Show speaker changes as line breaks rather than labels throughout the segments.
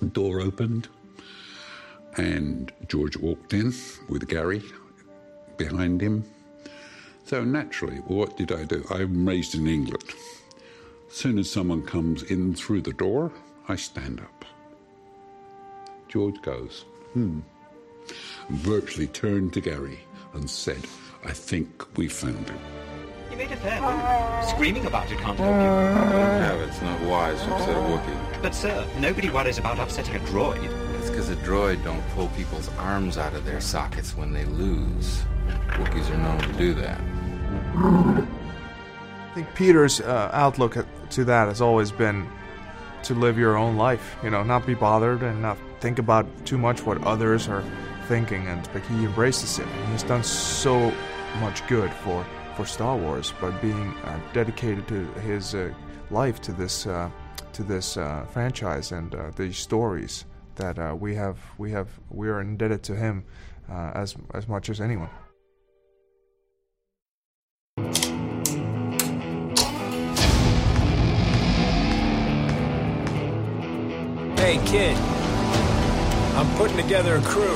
The door opened, and George walked in with Gary behind him. So naturally, what did I do? I'm raised in England. As soon as someone comes in through the door, I stand up. George goes, and virtually turned to Gary and said, I think we found him.
You made a fair move. Screaming about it can't help you.
Yeah, it's not wise to upset a Wookiee.
But sir, nobody worries about upsetting a droid.
It's because a droid don't pull people's arms out of their sockets when they lose. Wookiees are known to do that.
I think Peter's outlook to that has always been to live your own life, not be bothered and not think about too much what others are thinking, but he embraces it, and he's done so much good for Star Wars by being dedicated to his life to this franchise and these stories that we are indebted to him as much as anyone.
Hey, kid. I'm putting together a crew.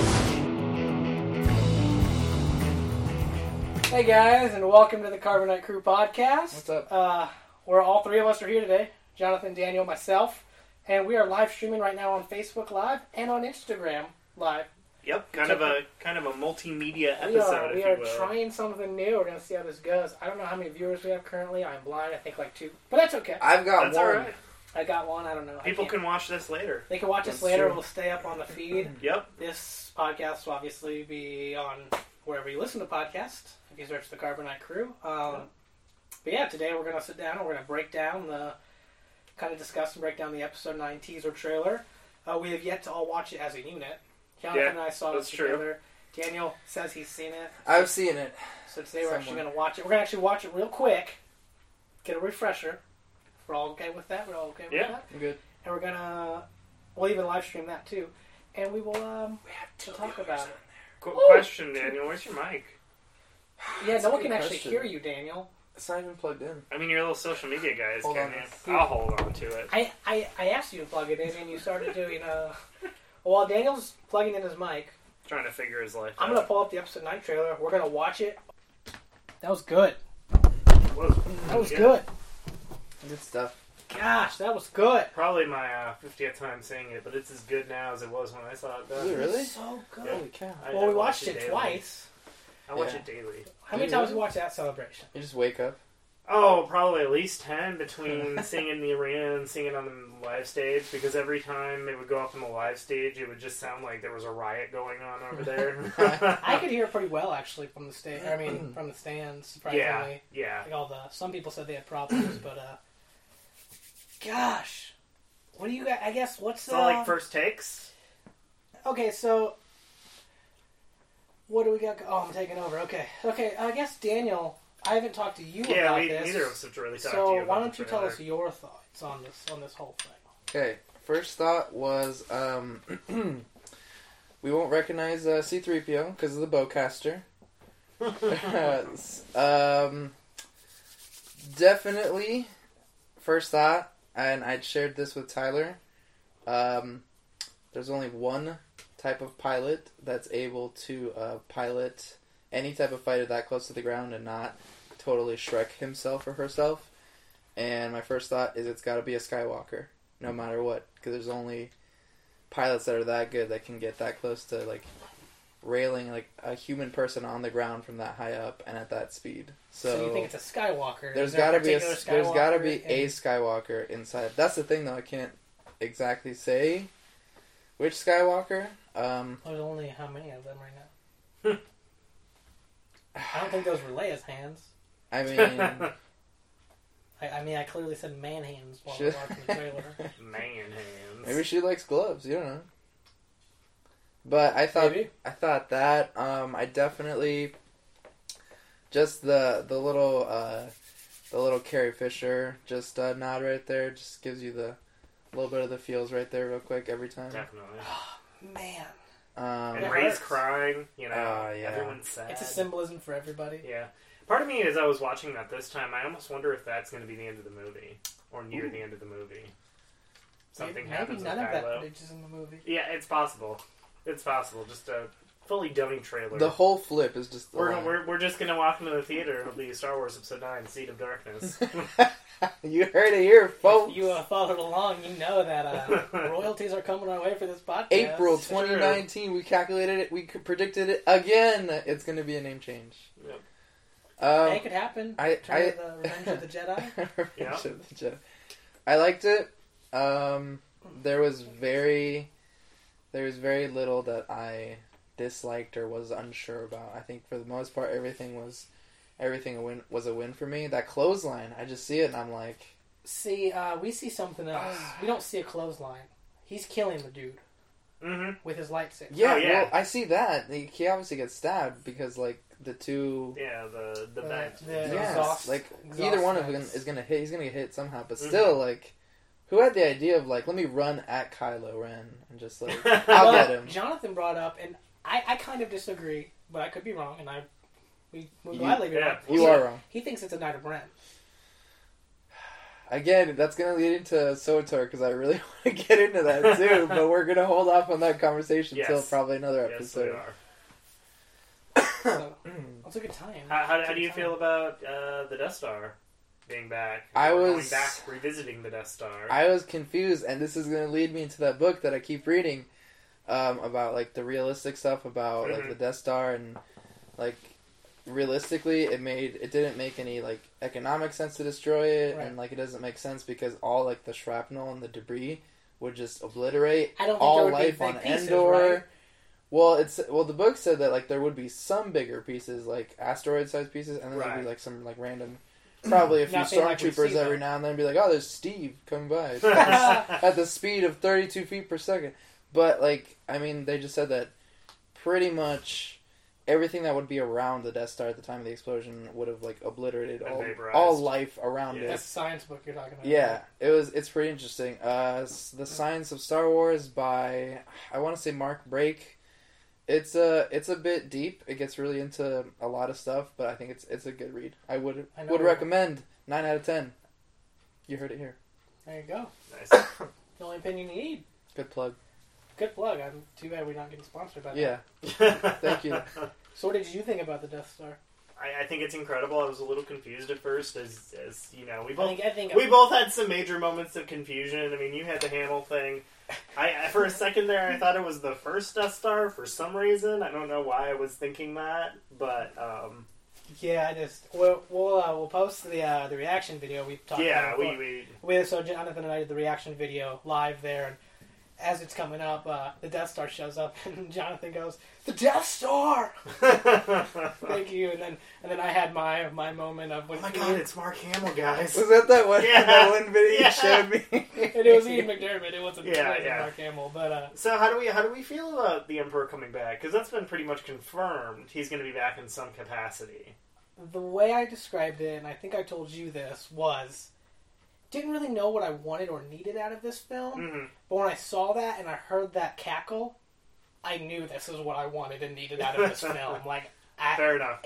Hey, guys, and welcome to the Carbonite Crew podcast.
What's up?
Where all three of us are here today. Jonathan, Daniel, myself. And we are live streaming right now on Facebook Live and on Instagram Live.
Yep, kind of a multimedia episode,
We
if
are
you will.
trying something new. We're going to see how this goes. I don't know how many viewers we have currently. I'm blind. I think like 2. But that's okay.
I've got
That's
one.
all right.
I got one. I don't know.
People can watch this later.
They can watch us
That's
later.
true.
It'll stay up on the feed.
Yep.
This podcast will obviously be on wherever you listen to podcasts. If you search the Carbonite Crew. But yeah, today we're going to sit down and we're going to break down discuss and break down the episode 9 teaser trailer. We have yet to all watch it as a unit. Jonathan and I saw it together. Daniel says he's seen it.
I've seen it.
So today we're actually going to watch it. We're going to actually watch it real quick. Get a refresher. We're all okay with that? We're all okay with that?
I'm good.
And we'll even live stream that too. And we will talk about it.
Question, Daniel. Where's your mic?
Yeah, no one can
question.
actually hear you, Daniel.
It's not even plugged in.
I mean, you're a little social media guys,
Hold
can
on.
you? I'll hold on to it.
I asked you to plug it in, and you started doing while Daniel's plugging in his mic,
Trying to figure his life
I'm
out.
going to pull up the episode 9 trailer. We're going to watch it. That was good.
Whoa.
That was
Yeah.
good.
Good stuff.
Gosh, that was good.
Probably my 50th time seeing it, but it's as good now as it was when I saw it then.
Is it really?
So good.
Holy cow.
Well, we watched it
daily.
twice.
I watch
Yeah.
it daily.
How many
You
times
really?
you watch that celebration?
You just wake up.
Oh, probably at least 10 between seeing it in the arena and seeing it on the live stage, because every time it would go up on the live stage, it would just sound like there was a riot going on over there.
I could hear it pretty well, actually, from the stage. I mean, from the stands, surprisingly.
Yeah.
Like some people said they had problems, but gosh, what do you got? I guess what's
So, like, first takes?
Okay, so what do we got? Oh, I'm taking over. Okay. I guess Daniel, I haven't talked to you about this.
Neither of us have really talked to you
So
about
why don't you
the
tell
trailer.
us your thoughts on this whole thing?
Okay. First thought was, we won't recognize C-3PO because of the bowcaster. Definitely, first thought, and I'd shared this with Tyler, there's only one type of pilot that's able to pilot any type of fighter that close to the ground and not totally Shrek himself or herself. And my first thought is it's got to be a Skywalker, no matter what, because there's only pilots that are that good that can get that close to like railing like a human person on the ground from that high up and at that speed. So
you think it's a Skywalker?
There's
Is there
got to be a
particular
there's got to be
Skywalker
a
in-
Skywalker inside. That's the thing, though. I can't exactly say which Skywalker.
There's only how many of them right now? I don't think those were Leia's hands.
I mean,
I clearly said man hands while
Shit.
we were watching the trailer.
Man hands.
maybe she likes gloves. You don't know. But I thought
Maybe.
that I definitely just the little Carrie Fisher just nod right there just gives you the little bit of the feels right there real quick every time.
Definitely.
Man,
And
It
Ray's
hurts.
crying,
yeah.
everyone's sad.
it's a symbolism for everybody.
Yeah. Part of me, as I was watching that this time, I almost wonder if that's going to be the end of the movie, or near the end of the movie. something
Maybe
happens with
none of that
Kylo.
footage is in the movie.
Yeah, it's possible. It's possible. Just a fully dummy trailer.
The whole flip is just.
We're just gonna walk into the theater. It'll be Star Wars Episode 9, Seed of Darkness.
You heard it here, folks.
If you followed along, you know that royalties are coming our way for this podcast.
April 2019, we calculated it. We predicted it again. It's going to be a name change.
Yep.
It could happen. Return of the Revenge of the Jedi.
Revenge of the Jedi. I liked it. There was very little that I disliked or was unsure about. I think for the most part, everything was a win for me. That clothesline, I just see it and I'm like...
See, we see something else. We don't see a clothesline. He's killing the dude.
Mm-hmm.
With his lightsaber.
Yeah, well, I see that. He obviously gets stabbed because, like, the two...
Yeah, the vent.
Exhaust,
either one of them is going to hit. He's going to get hit somehow. But still, like, who had the idea of, like, let me run at Kylo Ren and just, like, I'll get him.
Jonathan brought up, and I kind of disagree, but I could be wrong, and we'll gladly be wrong.
You are wrong.
He thinks it's a Knight of Ren.
Again, that's going to lead into SWTOR because I really want to get into that too, but we're going to hold off on that conversation until probably another episode.
Yes, we are.
So, that's a good time.
How do you feel about the Death Star being back?
Going
back, revisiting the Death Star.
I was confused, and this is going to lead me into that book that I keep reading about, like, the realistic stuff about, like, the Death Star, and, like, realistically, it didn't make any, like, economic sense to destroy it, and, like, it doesn't make sense because all, like, the shrapnel and the debris would just obliterate all life on Endor. Right? Well, the book said that, like, there would be some bigger pieces, like asteroid-sized pieces, and then there'd be, like, some, like, random, probably a few stormtroopers every now and then, be like, oh, there's Steve coming by at the speed of 32 feet per second. But, like, I mean, they just said that pretty much everything that would be around the Death Star at the time of the explosion would have, like, obliterated all life around it.
That's the science book you're talking about.
Yeah, it's pretty interesting. The Science of Star Wars by, I want to say, Mark Brake. It's a bit deep. It gets really into a lot of stuff, but I think it's a good read. I would recommend 9 out of 10. You heard it here.
There you go.
Nice.
The only opinion you need.
Good plug.
Good plug. I'm too bad we're not getting sponsored by that.
Yeah. Thank you.
So what did you think about the Death Star?
I think it's incredible. I was a little confused at first, as you know, we
I
both had some major moments of confusion. I mean, you had the Hamill thing. I for a second there, I thought it was the first Death Star for some reason. I don't know why I was thinking that, but
yeah, we'll post the reaction video we talked about.
Yeah,
so Jonathan and I did the reaction video live there, and as it's coming up, the Death Star shows up, and Jonathan goes, "The Death Star!" Thank you. And then I had my moment of when.
Oh my God! It's Mark Hamill, guys.
Was that one? Yeah. That one video you showed me.
And it was Ian McDermott. It wasn't Mark Hamill. But
so how do we feel about the Emperor coming back? Because that's been pretty much confirmed. He's going to be back in some capacity.
The way I described it, and I think I told you this, was didn't really know what I wanted or needed out of this film, but when I saw that and I heard that cackle, I knew this is what I wanted and needed out of this film. Like,
fair enough.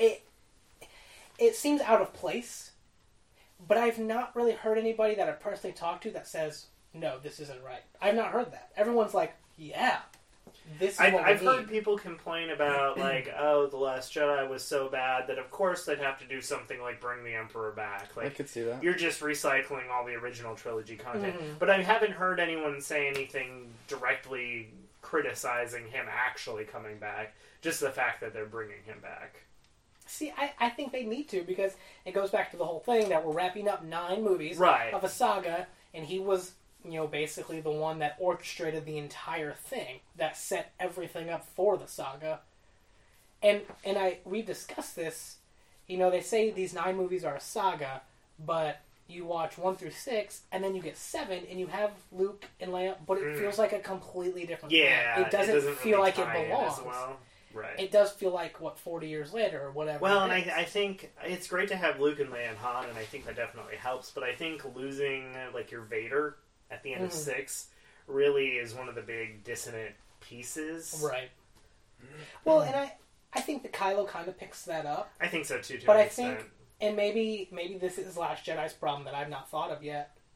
It seems out of place, but I've not really heard anybody that I've personally talked to that says, no, this isn't right. I've not heard that. Everyone's like, yeah, this is what
I've
we need.
heard people complain about, like, oh, The Last Jedi was so bad that of course they'd have to do something like bring the Emperor back. Like,
I could see that.
You're just recycling all the original trilogy content. But I haven't heard anyone say anything directly criticizing him actually coming back. Just the fact that they're bringing him back.
See, I think they need to, because it goes back to the whole thing that we're wrapping up 9 movies of a saga, and he was, basically the one that orchestrated the entire thing, that set everything up for the saga. And we've discussed this, they say these 9 movies are a saga, but you watch 1 through 6, and then you get 7, and you have Luke and Leia, but it feels like a completely different thing. It doesn't feel
really
like it belongs.
Right.
It does feel like, 40 years later or whatever.
Well, and I think it's great to have Luke and Leia and Han, and I think that definitely helps, but I think losing, your Vader at the end of 6 really is one of the big dissonant pieces.
Right. Well, and I think that Kylo kind of picks that up.
I think so, too,
but I think, and maybe this is Last Jedi's problem that I've not thought of yet,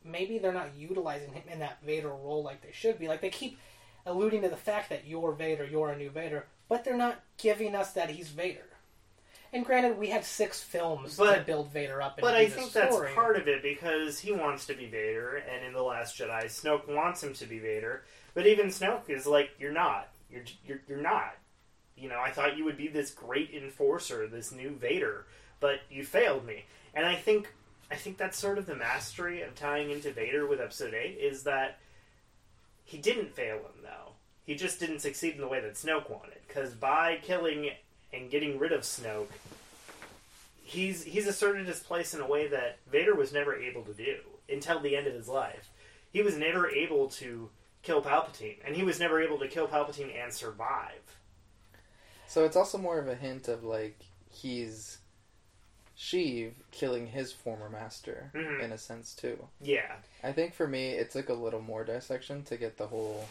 maybe they're not utilizing him in that Vader role like they should be. Like, they keep alluding to the fact that you're Vader, you're a new Vader, but they're not giving us that he's Vader. And granted, we had 6 films to build Vader up.
But I think that's part of it, because he wants to be Vader, and in The Last Jedi, Snoke wants him to be Vader. But even Snoke is like, you're not. You're not. You know, I thought you would be this great enforcer, this new Vader, but you failed me. And I think that's sort of the mastery of tying into Vader with Episode 8, is that he didn't fail him, though. He just didn't succeed in the way that Snoke wanted. Because by killing and getting rid of Snoke, he's asserted his place in a way that Vader was never able to do until the end of his life. He was never able to kill Palpatine, and he was never able to kill Palpatine and survive.
So it's also more of a hint of, like, he's Sheev killing his former master, in a sense, too.
Yeah.
I think for me, it took a little more dissection to get the whole...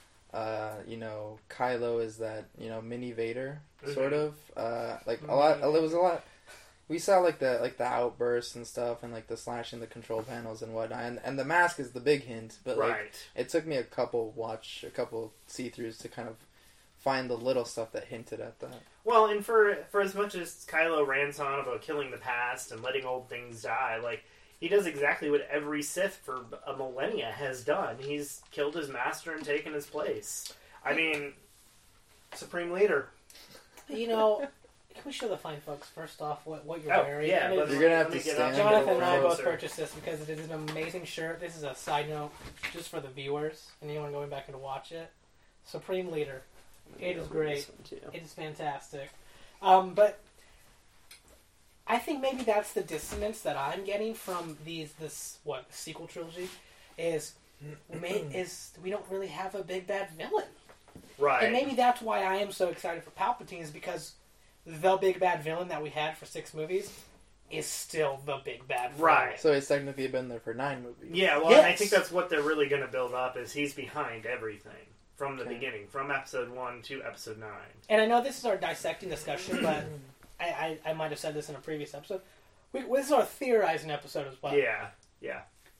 Kylo is that, mini Vader, sort of. It was a lot. We saw the outbursts and stuff, and the slashing the control panels and whatnot, and the mask is the big hint. But it took me a couple see-throughs to kind of find the little stuff that hinted at that.
Well, and for as much as Kylo rants on about killing the past and letting old things die, he does exactly what every Sith for a millennia has done. He's killed his master and taken his place. I mean, Supreme Leader.
Can we show the fine folks first off what you're wearing?
Yeah,
you're going to have to stand.
Jonathan and I both purchased this because it is an amazing shirt. This is a side note just for the viewers and anyone going back and to watch it. Supreme Leader. It is great. It is fantastic. But I think maybe that's the dissonance that I'm getting from the sequel trilogy is we don't really have a big bad villain.
Right.
And maybe that's why I am so excited for Palpatine, is because the big bad villain that we had for 6 movies is still the big bad villain.
Right.
So he's technically been there for 9 movies.
Yeah, well,
yes.
I think that's what they're really going to build up, is he's behind everything. From the beginning, from Episode 1 to Episode 9. And
I know this is our dissecting discussion, but I might have said this in a previous episode. This is our theorizing episode as well.
Yeah.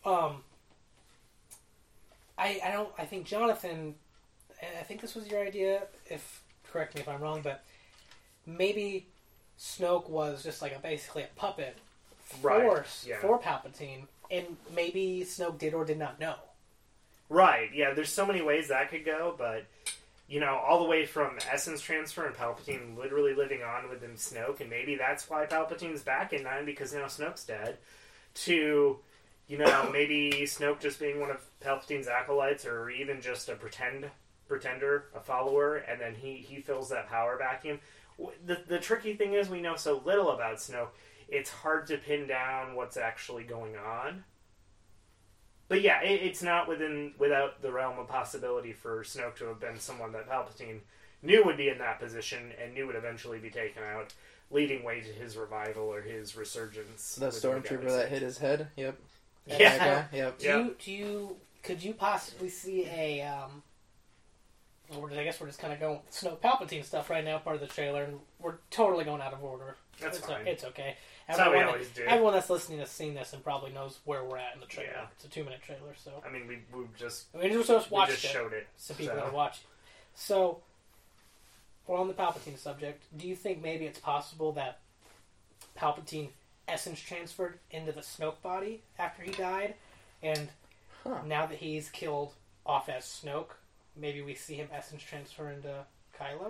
I think Jonathan, I think this was your idea, correct me if I'm wrong, but maybe Snoke was just basically a puppet for Palpatine, and maybe Snoke did or did not know.
Right, yeah, there's so many ways that could go, but, all the way from essence transfer and Palpatine literally living on within Snoke, and maybe that's why Palpatine's back in 9, because now Snoke's dead, to, maybe Snoke just being one of Palpatine's acolytes, or even just a pretender, a follower, and then he fills that power vacuum. The tricky thing is, we know so little about Snoke, it's hard to pin down what's actually going on. But yeah, it's not without the realm of possibility for Snoke to have been someone that Palpatine knew would be in that position and knew would eventually be taken out, leading way to his revival or his resurgence.
The stormtrooper that hit his head. Yep.
Yeah.
Yep.
Could you possibly see a I guess we're just kind of going Snoke Palpatine stuff right now, part of the trailer, and we're totally going out of order.
That's fine.
It's okay.
That's how we always do.
Everyone that's listening has seen this and probably knows where we're at in the trailer.
Yeah.
It's a 2-minute trailer, so...
I mean, we just
showed
it.
So people that watch. So, we're on the Palpatine subject. Do you think maybe it's possible that Palpatine essence transferred into the Snoke body after he died, and now that he's killed off as Snoke, maybe we see him essence transfer into Kylo?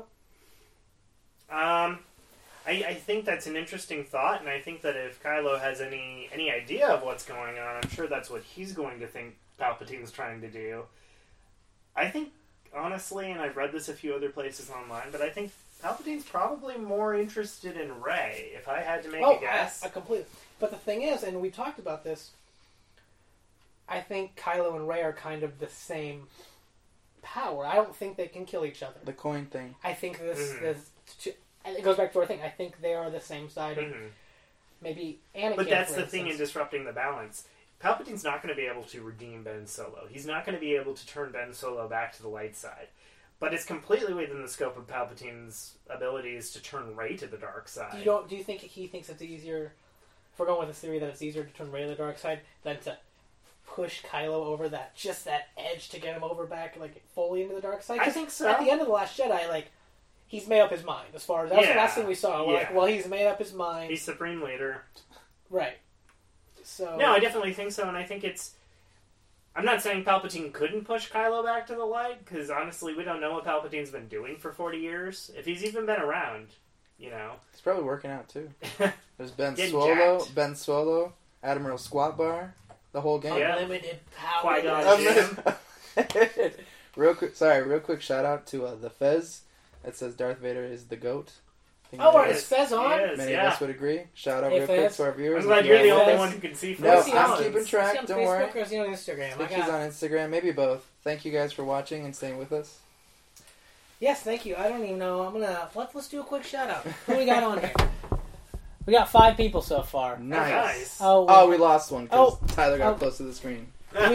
I think that's an interesting thought, and I think that if Kylo has any idea of what's going on, I'm sure that's what he's going to think Palpatine's trying to do. I think, honestly, and I've read this a few other places online, but I think Palpatine's probably more interested in Rey, if I had to make a guess.
I completely. But the thing is, and we talked about this, I think Kylo and Rey are kind of the same power. I don't think they can kill each other.
The coin thing.
I think it goes back to our thing. I think they are the same side. Maybe Anakin.
But that's the thing in disrupting the balance. Palpatine's not going to be able to redeem Ben Solo. He's not going to be able to turn Ben Solo back to the light side. But it's completely within the scope of Palpatine's abilities to turn Rey to the dark side.
Do you think he thinks it's easier? If we're going with the theory that it's easier to turn Rey to the dark side than to push Kylo over that edge to get him over back, like, fully into the dark side?
I think so.
At the end of The Last Jedi, like, he's made up his mind, as far as... That was the last thing we saw. We're like, well, he's made up his mind.
He's Supreme Leader.
Right. So...
No, I definitely think so, and I think it's... I'm not saying Palpatine couldn't push Kylo back to the light, because honestly, we don't know what Palpatine's been doing for 40 years. If he's even been around, you know.
He's probably working out, too. There's Ben
Getting
Swallow, Admiral Squat Bar, the whole game.
Yeah.
Unlimited power.
Qui-Gon Jinn.
Real quick shout out to the Fez. It says Darth Vader is the GOAT.
Oh, is Fez on?
Many of us would agree. Shout out
Hey,
real quick
Fez.
to our viewers.
I'm glad you're the only one who can see
No,
Fez.
I'm keeping
Is
track.
he on
Don't
Facebook
worry.
or is he on Instagram?
I think he's on Instagram. Maybe both. Thank you guys for watching and staying with us.
Yes, thank you. I don't even know. I'm gonna let's do a quick shout out. Who we got on here? We got 5 people so far.
Nice.
Oh,
We lost one because
Oh.
Tyler got
Oh.
close to the screen.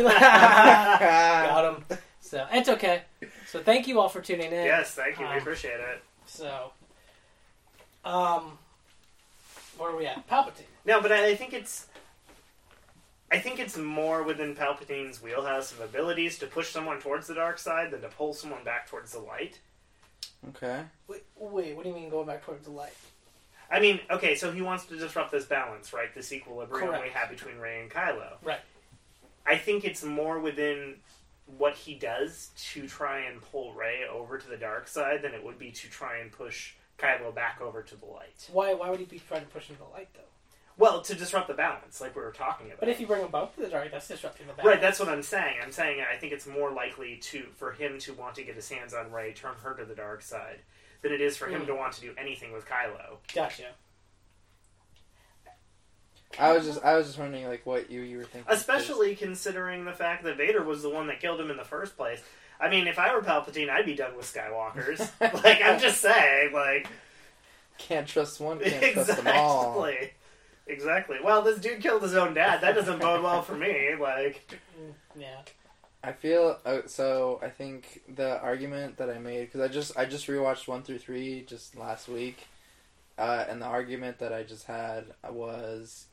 got him. So it's okay. So thank you all for tuning in.
Yes, thank you. We appreciate it.
So, where are we at? Palpatine.
No, but I think it's more within Palpatine's wheelhouse of abilities to push someone towards the dark side than to pull someone back towards the light.
Okay.
Wait, what do you mean going back towards the light?
I mean, okay, so he wants to disrupt this balance, right? This equilibrium
Correct.
we have between Rey and Kylo.
Right.
I think it's more within what he does to try and pull Rey over to the dark side than it would be to try and push Kylo back over to the light.
Why would he be trying to push him to the light, though?
Well, to disrupt the balance, like we were talking about.
But if you bring them both to the dark, that's disrupting the balance.
Right, that's what I'm saying. I'm saying I think it's more likely for him to want to get his hands on Rey, turn her to the dark side, than it is for him to want to do anything with Kylo.
Gotcha.
I was just wondering like what you were thinking.
Especially considering the fact that Vader was the one that killed him in the first place. I mean, if I were Palpatine, I'd be done with Skywalkers. Like, I'm just saying, like...
Can't trust one, can't trust them all.
Exactly. Well, this dude killed his own dad. That doesn't bode well for me. Like...
Yeah.
I feel so. I think the argument that I made, because I just rewatched 1 through 3 just last week, and the argument that I just had was,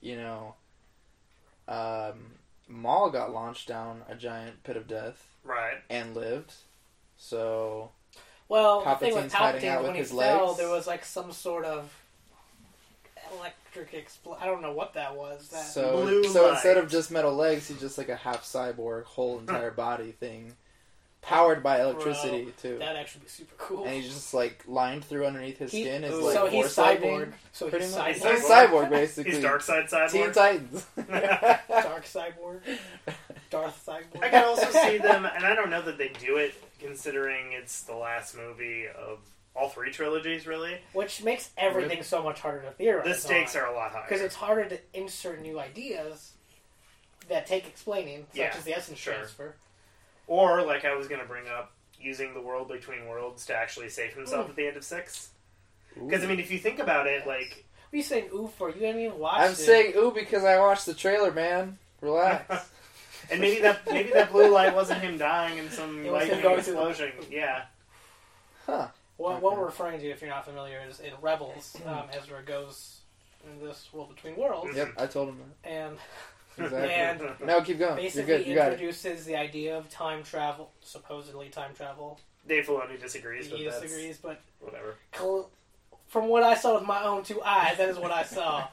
Maul got launched down a giant pit of death,
right,
and lived. So,
well, the thing with
hiding out
Palpatine,
with
when he
his
fell,
legs.
there was like some sort of electric explosion. I don't know what that was. That
So
blue
instead
light.
of just metal legs, he's just like a half cyborg, whole entire body thing, powered by electricity too.
That'd actually be super cool.
And he's just like lined through underneath his skin. Is like
so he's
force lightning.
cyborg. So
Pretty
he's
much.
cyborg.
He's cyborg basically.
He's Dark Side Cyborg.
Teen Titans.
Dark cyborg. Darth cyborg.
I can also see them, and I don't know that they do it, considering it's the last movie of all 3 trilogies, really.
Which makes everything so much harder to theorize.
The stakes are a lot higher.
Because it's harder to insert new ideas that take explaining, such
Yeah,
as the essence
sure.
transfer.
Or, like I was going to bring up, using the world between worlds to actually save himself
Ooh.
at the end of 6. Because, I mean, if you think about it, like...
What are you saying ooh for? You haven't even watched
I'm
it.
saying ooh because I watched the trailer, man. Relax.
And maybe that blue light wasn't him dying in some
It was him
lightning
going through the-
explosion. Yeah.
Huh.
What we're referring to, if you're not familiar, is in Rebels, Ezra goes in this world between worlds,
Yep, I told him
and
that. Exactly.
and
No, keep going. You're
basically
good. You got it.
introduces the idea of time travel, supposedly time travel.
Dave Filoni disagrees, but
He
that's...
disagrees, but
Whatever.
from what I saw with my own 2 eyes, that is what I saw.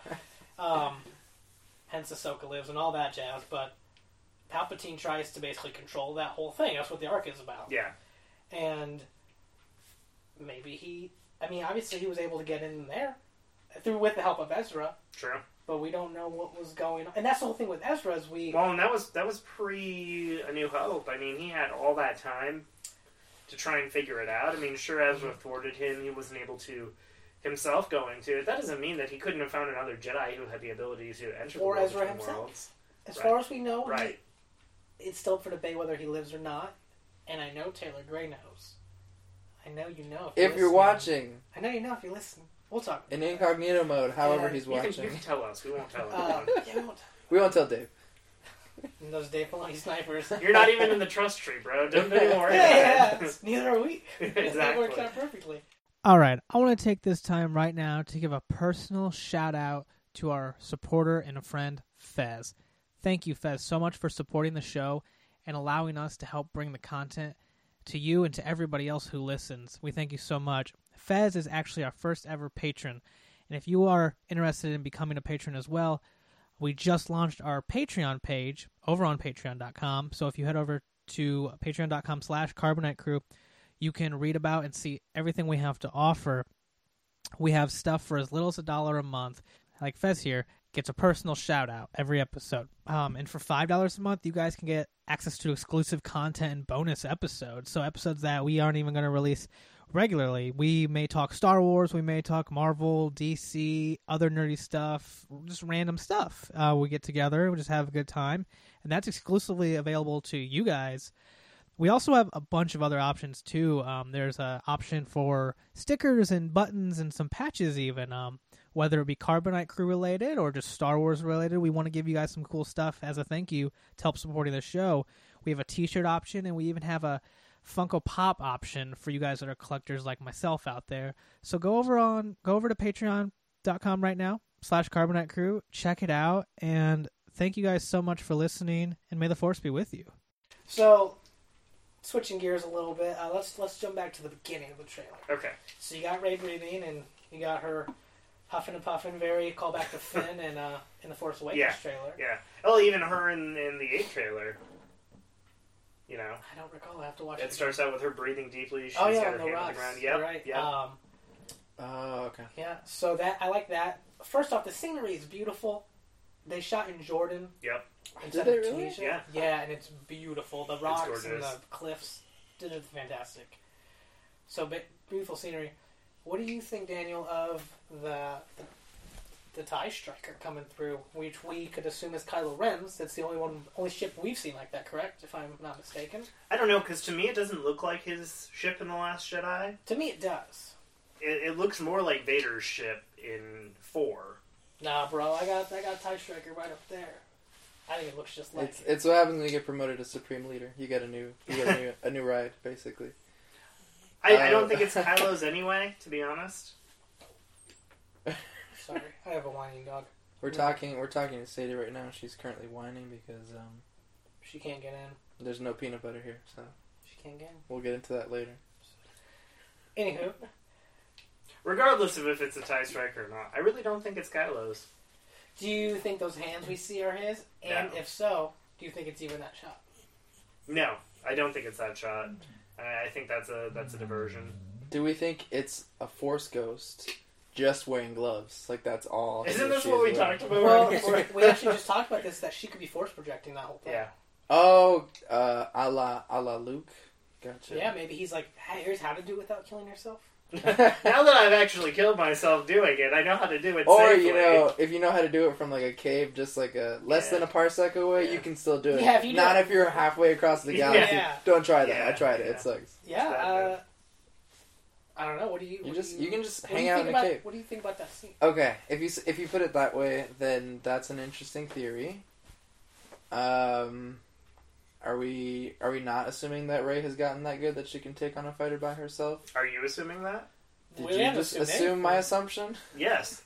Hence Ahsoka lives and all that jazz, but Palpatine tries to basically control that whole thing. That's what the arc is about.
Yeah.
And maybe obviously he was able to get in there with the help of Ezra,
True.
but we don't know what was going on. And that's the whole thing with Ezra is
Well, and that was pre A New Hope. I mean, he had all that time to try and figure it out. I mean, sure, Ezra thwarted him. He wasn't able to himself go into it. That doesn't mean that he couldn't have found another Jedi who had the ability to enter
Or
the world
Ezra
between
himself.
worlds.
as
Right.
far as we know,
Right.
it's still up for debate whether he lives or not. And I know Taylor Gray knows. I know you know.
If you're watching
I know you know if you listen. We'll talk.
in incognito mode, however
Yeah,
he's
You
watching,
can tell us. We won't tell
Yeah,
anyone.
we won't.
we won't tell Dave.
And those Dave Filoni snipers.
You're not even in the trust tree, bro. Don't even worry
yeah,
about it.
neither are we.
Exactly.
It works out perfectly.
All right, I want to take this time right now to give a personal shout out to our supporter and a friend, Fez. thank you, Fez, so much for supporting the show and allowing us to help bring the content to you and to everybody else who listens. We thank you so much. Fez is actually our first ever patron, and if you are interested in becoming a patron as well, we just launched our Patreon page over on patreon.com. So if you head over to patreon.com/Carbonite Crew, you can read about and see everything we have to offer. We have stuff for as little as $1 a month. Like Fez here gets a personal shout out every episode. And for $5 a month, you guys can get access to exclusive content and bonus episodes. So episodes that we aren't even going to release regularly. We may talk Star Wars, we may talk Marvel, DC, other nerdy stuff, just random stuff. We get together, we just have a good time, and that's exclusively available to you guys. We also have a bunch of other options too. There's an option for stickers and buttons and some patches even, whether it be Carbonite Crew related or just Star Wars related. We want to give you guys some cool stuff as a thank you to help supporting the show. We have a t-shirt option, and we even have a Funko Pop option for you guys that are collectors like myself out there. So go over to patreon.com right now /Carbonite Crew. Check it out, and thank you guys so much for listening, and may the Force be with you.
So, switching gears a little bit, let's jump back to the beginning of the trailer.
Okay.
So you got Rey breathing, and you got her huffing and puffing, very callback to Finn in the Force Awakens trailer.
Yeah. Well, even her in the 8 trailer. You know,
I don't recall. I have to watch
it. It starts out with her breathing deeply. She's
got
her
on the
hand
rocks.
on the ground. Yep.
Right.
Yep.
Okay.
Yeah. So I like that. First off, the scenery is beautiful. They shot in Jordan.
Yep.
Instead
Did
of
they really?
Tunisia.
Yeah.
Yeah, and it's beautiful. The rocks and
gorgeous.
the cliffs did it fantastic. So beautiful scenery. What do you think, Daniel, of the TIE Striker coming through, which we could assume is Kylo Ren's? That's the only ship we've seen like that, correct? If I'm not mistaken.
I don't know, because to me it doesn't look like his ship in The Last Jedi.
To me, it does.
It looks more like Vader's ship in 4.
Nah, bro, I got TIE Striker right up there. I think it looks just like
It's what happens when you get promoted to Supreme Leader. You get a new ride, basically.
I don't think it's Kylo's anyway, to be honest.
Sorry, I have a whining dog.
We're talking to Sadie right now. She's currently whining because
She can't get in.
there's no peanut butter here, so
She can't get in.
we'll get into that later.
Anywho,
Regardless of if it's a TIE Striker or not, I really don't think it's Kylo's.
do you think those hands we see are his? And
No.
if so, do you think it's even that shot?
No, I don't think it's that shot. I think that's a diversion.
Do we think it's a Force ghost just wearing gloves? Like that's all?
Isn't
that
this
she's
what we
wearing?
talked about?
Well, we actually just talked about this, that she could be force projecting that whole thing.
Yeah.
Oh, a la Luke. Gotcha.
Yeah, maybe he's like, hey, here's how to do it without killing yourself.
Now that I've actually killed myself doing it, I know how to do it
Or
safely.
if you know how to do it from like a cave, just like a less than a parsec away, you can still do it.
Yeah, if you
Not
do-
if you're halfway across the galaxy.
Yeah.
Don't try that.
Yeah,
I tried it.
yeah.
It sucks.
Yeah, I don't know. What do you?
You can just
what do
hang
you
out
think
in a
about-
cave.
What do you think about that scene?
Okay, if you put it that way, then that's an interesting theory. Are we not assuming that Rey has gotten that good that she can take on a fighter by herself?
Are you assuming that?
Did
We
you
haven't
just
assumed
assume my
anything.
assumption?
Yes.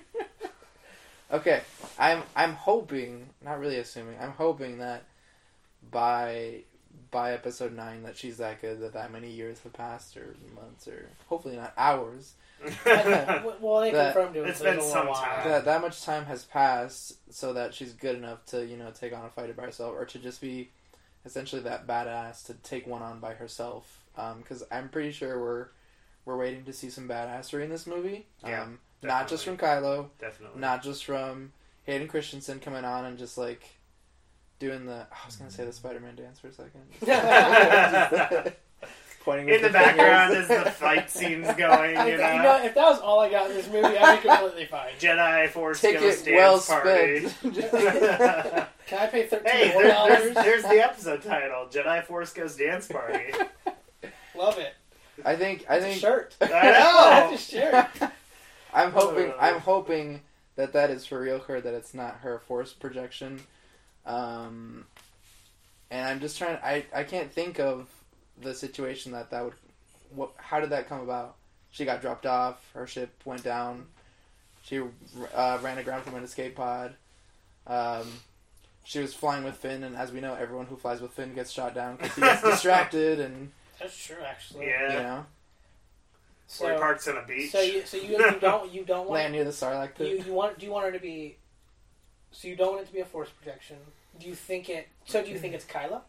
Okay, I'm hoping, not really assuming, I'm hoping that by episode 9 that she's that good, that many years have passed, or months, or hopefully not hours.
Well, they
That-
confirmed it.
it's
so
been
a
some
while.
time.
That much time has passed so that she's good enough to, take on a fighter by herself, or to just be essentially that badass to take one on by herself. Because I'm pretty sure we're waiting to see some badassery in this movie.
Yeah,
not just from Kylo,
Definitely.
not just from Hayden Christensen coming on and just like doing the. I was gonna say the Spider-Man dance for a second. Pointing
In
with
the background as the fight scene's going, you know.
If that was all I got in this movie, I'd be completely fine.
Jedi Force Ghost
Ticket
dance
well
party.
spent.
Can I pay $13
Hey,
more?
there's the episode title: Jedi Force Ghost dance party.
Love it.
I think
Shirt.
I know.
That's a shirt.
I'm hoping that is for real, her, that it's not her force projection. And I'm just trying. I can't think of the situation that would. How did that come about? She got dropped off. Her ship went down. She ran aground from an escape pod. she was flying with Finn, and as we know, everyone who flies with Finn gets shot down because he gets distracted, and
That's true, actually.
Yeah.
you know,
So,
Or he parks on a beach.
so you don't want
land near the Sarlacc pit.
do you want her to be? So you don't want it to be a force projection. Do you think it's Kylo?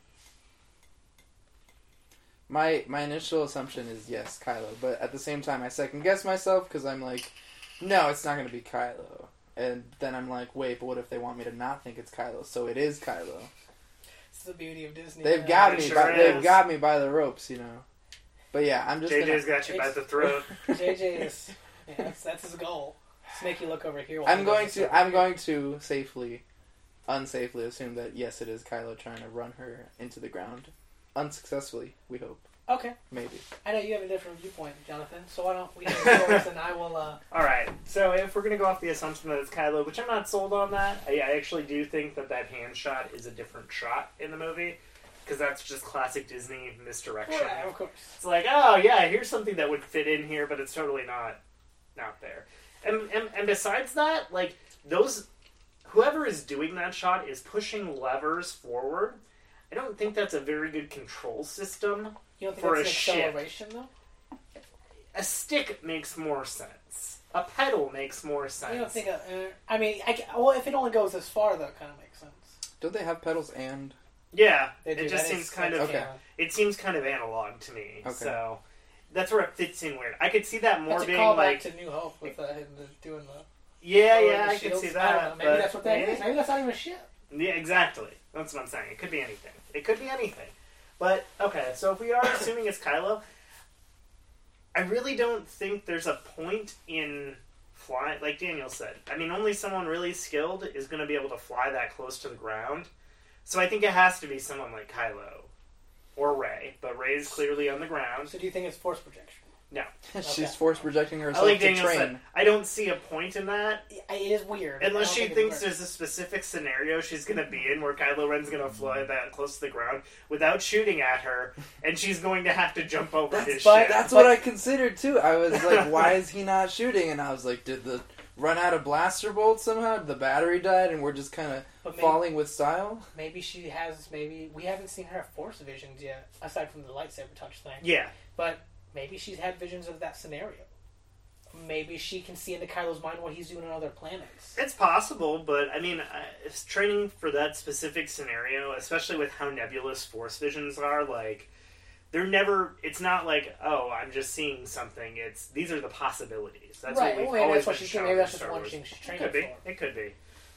My initial assumption is yes, Kylo, but at the same time, I second guess myself because I'm like, no, it's not going to be Kylo. And then I'm like, wait, but what if they want me to not think it's Kylo? So it is Kylo.
It's the beauty of Disney.
They've
man.
got
It
me.
sure
They've
is.
got me by the ropes, you know. But yeah, I'm just
JJ's
gonna.
got you by the throat.
JJ is that's his goal. Just make you look over here. While
I'm
he
going
does
to.
this
I'm
over
going to unsafely assume that yes, it is Kylo trying to run her into the ground, unsuccessfully. We hope,
here. Okay,
maybe.
I know you have a different viewpoint, Jonathan. So why don't we hear yours and I will.
Alright, so if we're going to go off the assumption that it's Kylo, which I'm not sold on that, I actually do think that hand shot is a different shot in the movie, because that's just classic Disney misdirection.
Yeah, of course.
It's like, oh yeah, here's something that would fit in here, but it's totally not there. And besides that, like, whoever is doing that shot is pushing levers forward. I don't think that's a very good control system.
You don't think
For
that's an
a ship.
acceleration though?
A stick makes more sense. A pedal makes more sense.
You don't think? I mean, well, if it only goes this far, though, it kind of makes sense.
Don't they have pedals and?
Yeah,
They do.
it just
That
seems
is-
kind of
that's,
Okay.
it seems kind of analog to me.
Okay.
So that's where it fits in weird. I could see that more
That's a
being
callback
like,
to New Hope with him doing the.
yeah,
throwing
yeah,
the
I could
shields.
see
I
that.
don't know. Maybe
but
that's what that is. Maybe that's not even a ship.
Yeah, exactly. That's what I'm saying. It could be anything. It could be anything. But okay, so if we are assuming it's Kylo, I really don't think there's a point in flying. Like Daniel said, I mean, only someone really skilled is going to be able to fly that close to the ground. So I think it has to be someone like Kylo or Rey, but Rey's clearly on the ground.
So do you think it's force projection?
No,
She's force projecting
I
herself
like
to
Daniel
train.
said. I don't see a point in that.
It is weird.
Unless
I
she
don't think
thinks
it
there's a specific scenario she's going to be in where Kylo Ren's going to fly that close to the ground without shooting at her, and she's going to have to jump over his
but
ship.
That's what I considered too. I was like, why is he not shooting? And I was like, did the run out of blaster bolts somehow? Did the battery died and we're just kind of
But maybe-
falling with style?
Maybe she has. Maybe we haven't seen her have force visions yet, aside from the lightsaber touch thing.
Yeah.
But maybe she's had visions of that scenario. Maybe she can see into Kylo's mind what he's doing on other planets.
It's possible, but I mean, it's training for that specific scenario, especially with how nebulous force visions are, like, they're never, it's not like, oh, I'm just seeing something. It's, these are the possibilities. That's
right.
what we've
Well, maybe
always
that's what
been
she's
shown
doing. Maybe
in
that's just
Star
one
Wars.
thing she's
It
training
could be.
for.
It could be.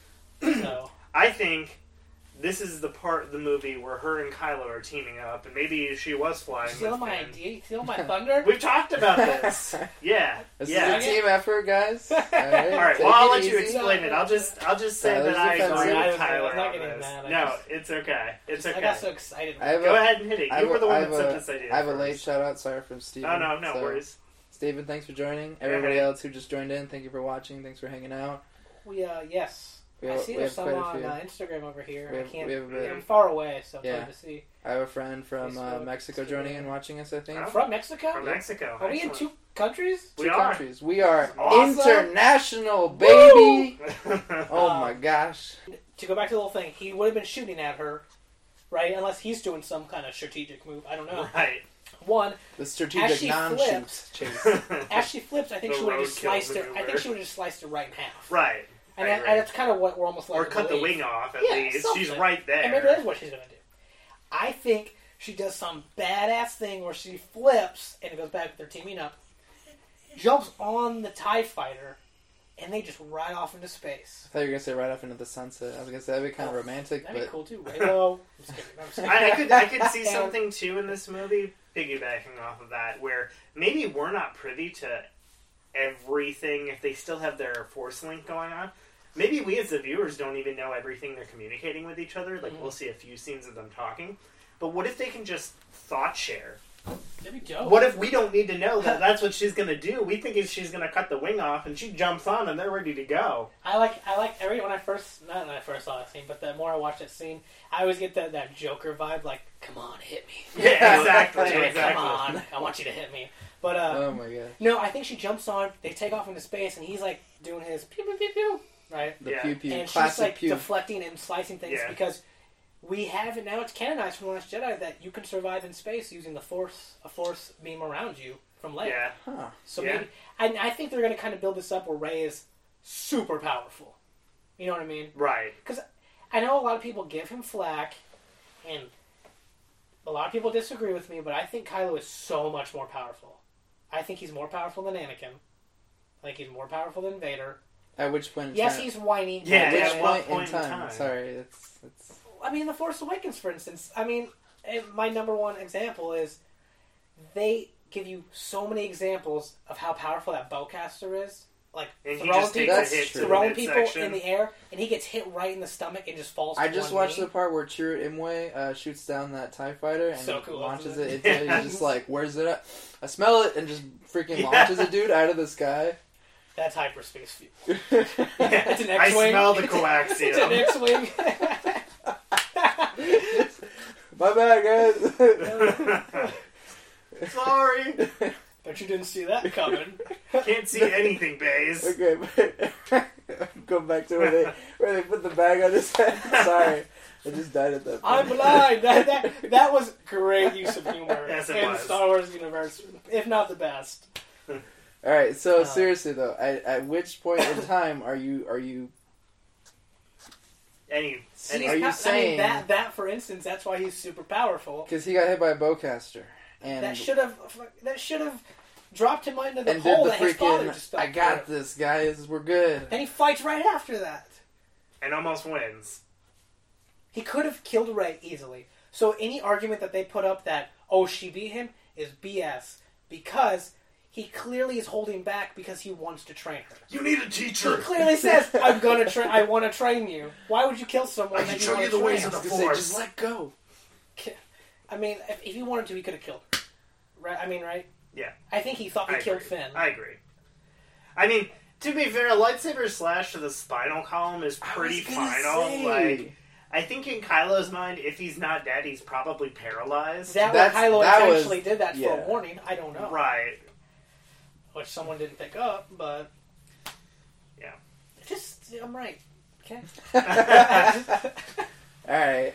So
I think this is the part of the movie where her and Kylo are teaming up, and maybe she was flying
steal
with
my
Finn.
idea, steal my thunder.
We've talked about this. Yeah.
This
yeah.
is a team effort, guys. All right,
All right.
take
Well, I'll
it
let you
easy.
explain it. I'll just say
Tyler's
that I agree
defensive.
with Tyler
I'm not
on
getting
this.
mad, I
No,
just-
it's okay. It's
I
okay.
got so excited.
I have
Go
a-
ahead and hit it.
I
You
have
were the
a-
one
I
that
have
sent
a-
this idea.
I have a late
first.
shout out. Sorry from Steven.
Oh no, no
So,
worries.
Steven, thanks for joining.
Yeah,
Everybody
hey.
else who just joined in, thank you for watching. Thanks for hanging out.
We yes.
We
I
have,
see
we
there's
have
some
quite a
on
few.
Instagram over here.
We
I
have-
can't.
we have a-
I'm far away, so it's
Yeah.
hard to see.
I have a friend from
Facebook,
Mexico
Instagram.
joining in, watching us, I think.
Oh.
From Mexico?
From Mexico.
Are we in
Excellent.
2 countries?
We
Two
are.
countries. We are
Awesome.
international, baby.
Woo!
Oh my gosh.
To go back to the whole thing, he would have been shooting at her, right? Unless he's doing some kind of strategic move. I don't know.
Right.
One,
The
As
strategic
she
non-shoot
flips-
chase.
as she flips, I think
The
she would have just
roadkill
sliced her. I
maneuver.
think she would have just sliced her right in half.
Right.
And,
I
that,
agree.
and that's kind of what we're almost like.
Or
to
cut the
believe.
wing off at
Yeah,
least. She's
something.
right there.
And maybe that's what she's gonna do. I think she does some badass thing where she flips, and it goes back to their teaming up, jumps on the TIE fighter, and they just ride off into space.
I thought you were gonna say right off into the sunset. I was gonna say that'd be kind of romantic,
That'd be
but
cool too, right? No, I'm just kidding. I'm just kidding.
I could see
And-
something too in this movie, piggybacking off of that, where maybe we're not privy to everything if they still have their force link going on. Maybe we as the viewers don't even know everything they're communicating with each other. Like, we'll see a few scenes of them talking. But what if they can just thought share?
That'd be dope.
What if we don't need to know that that's what she's going to do? We think she's going to cut the wing off, and she jumps on, and they're ready to go.
I like when I first saw that scene, but the more I watch that scene, I always get that Joker vibe, like, come on, hit me.
Yeah, exactly,
Come
exactly.
on, I want you to hit me. But
oh my god.
no, I think she jumps on. They take off into space, and he's like doing his pew pew pew pew, right?
The
Yeah.
pew pew,
And she's
classic
like
pew.
deflecting and slicing things
Yeah.
because we have it now. It's canonized from the Last Jedi that you can survive in space using a force beam around you from Leia.
Yeah.
Huh.
So
Yeah.
maybe, and I think they're going to kind of build this up where Rey is super powerful. You know what I mean?
Right.
Because I know a lot of people give him flack, and a lot of people disagree with me, but I think Kylo is so much more powerful. I think he's more powerful than Anakin. I think he's more powerful than Vader.
At which point in
Yes,
time?
he's whiny.
Yeah,
At which
at what
point,
point
in time? Sorry, it's
I mean, The Force Awakens, for instance. I mean, my number one example is they give you so many examples of how powerful that bowcaster is. Like,
And he
throwing
just takes
people,
That's
a hit
true.
to
throwing
the
people
midsection.
in the air, and he gets hit right in the stomach and just falls.
I
to
just
one
watched
knee.
the part where Chirrut Imwe shoots down that TIE fighter and
So cool,
launches
isn't
it
it?
into
Yeah.
he's just like, where's it at? I smell it, and just freaking
Yeah.
launches a dude out of the sky.
That's hyperspace fuel.
Yeah.
It's an
I
X-wing.
smell the
It's an
coaxium.
X-wing.
My bad, guys.
Sorry.
But you didn't see that coming.
Can't see anything, Baze.
Okay, but go back to where they put the bag on his head. Sorry, I just died at that point.
I'm blind. That was great use of humor
Yes, it
in
was.
the Star Wars universe, if not the best.
All right, so
Oh.
seriously though, at which point in time are you?
See,
Are you saying-
I mean, that for instance, that's why he's super powerful.
Because he got hit by a bowcaster, and
That should have dropped him into the
and did
hole
the
that his father
freaking
just fell
I got
through.
this, guys, we're good.
And he fights right after that.
And almost wins.
He could have killed Rey easily. So any argument that they put up that, oh, she beat him, is BS. Because he clearly is holding back because he wants to train her.
You need a
He
teacher.
clearly says, I want to train you. Why would you kill someone that you want to train?
of the
Just say,
Force.
just let go.
I mean, if he wanted to, he could have killed her. Right? I mean, right?
Yeah.
I think he thought he
I
killed
agree.
Finn.
I agree. I mean, to be fair, a lightsaber slash to the spinal column is pretty final. Like, I think in Kylo's mind, if he's not dead, he's probably paralyzed.
That
That's-
Kylo
that was-
intentionally did that for
yeah.
a warning. I don't know.
Right.
Which someone didn't pick up, but...
Yeah.
I'm right. Okay.
All right.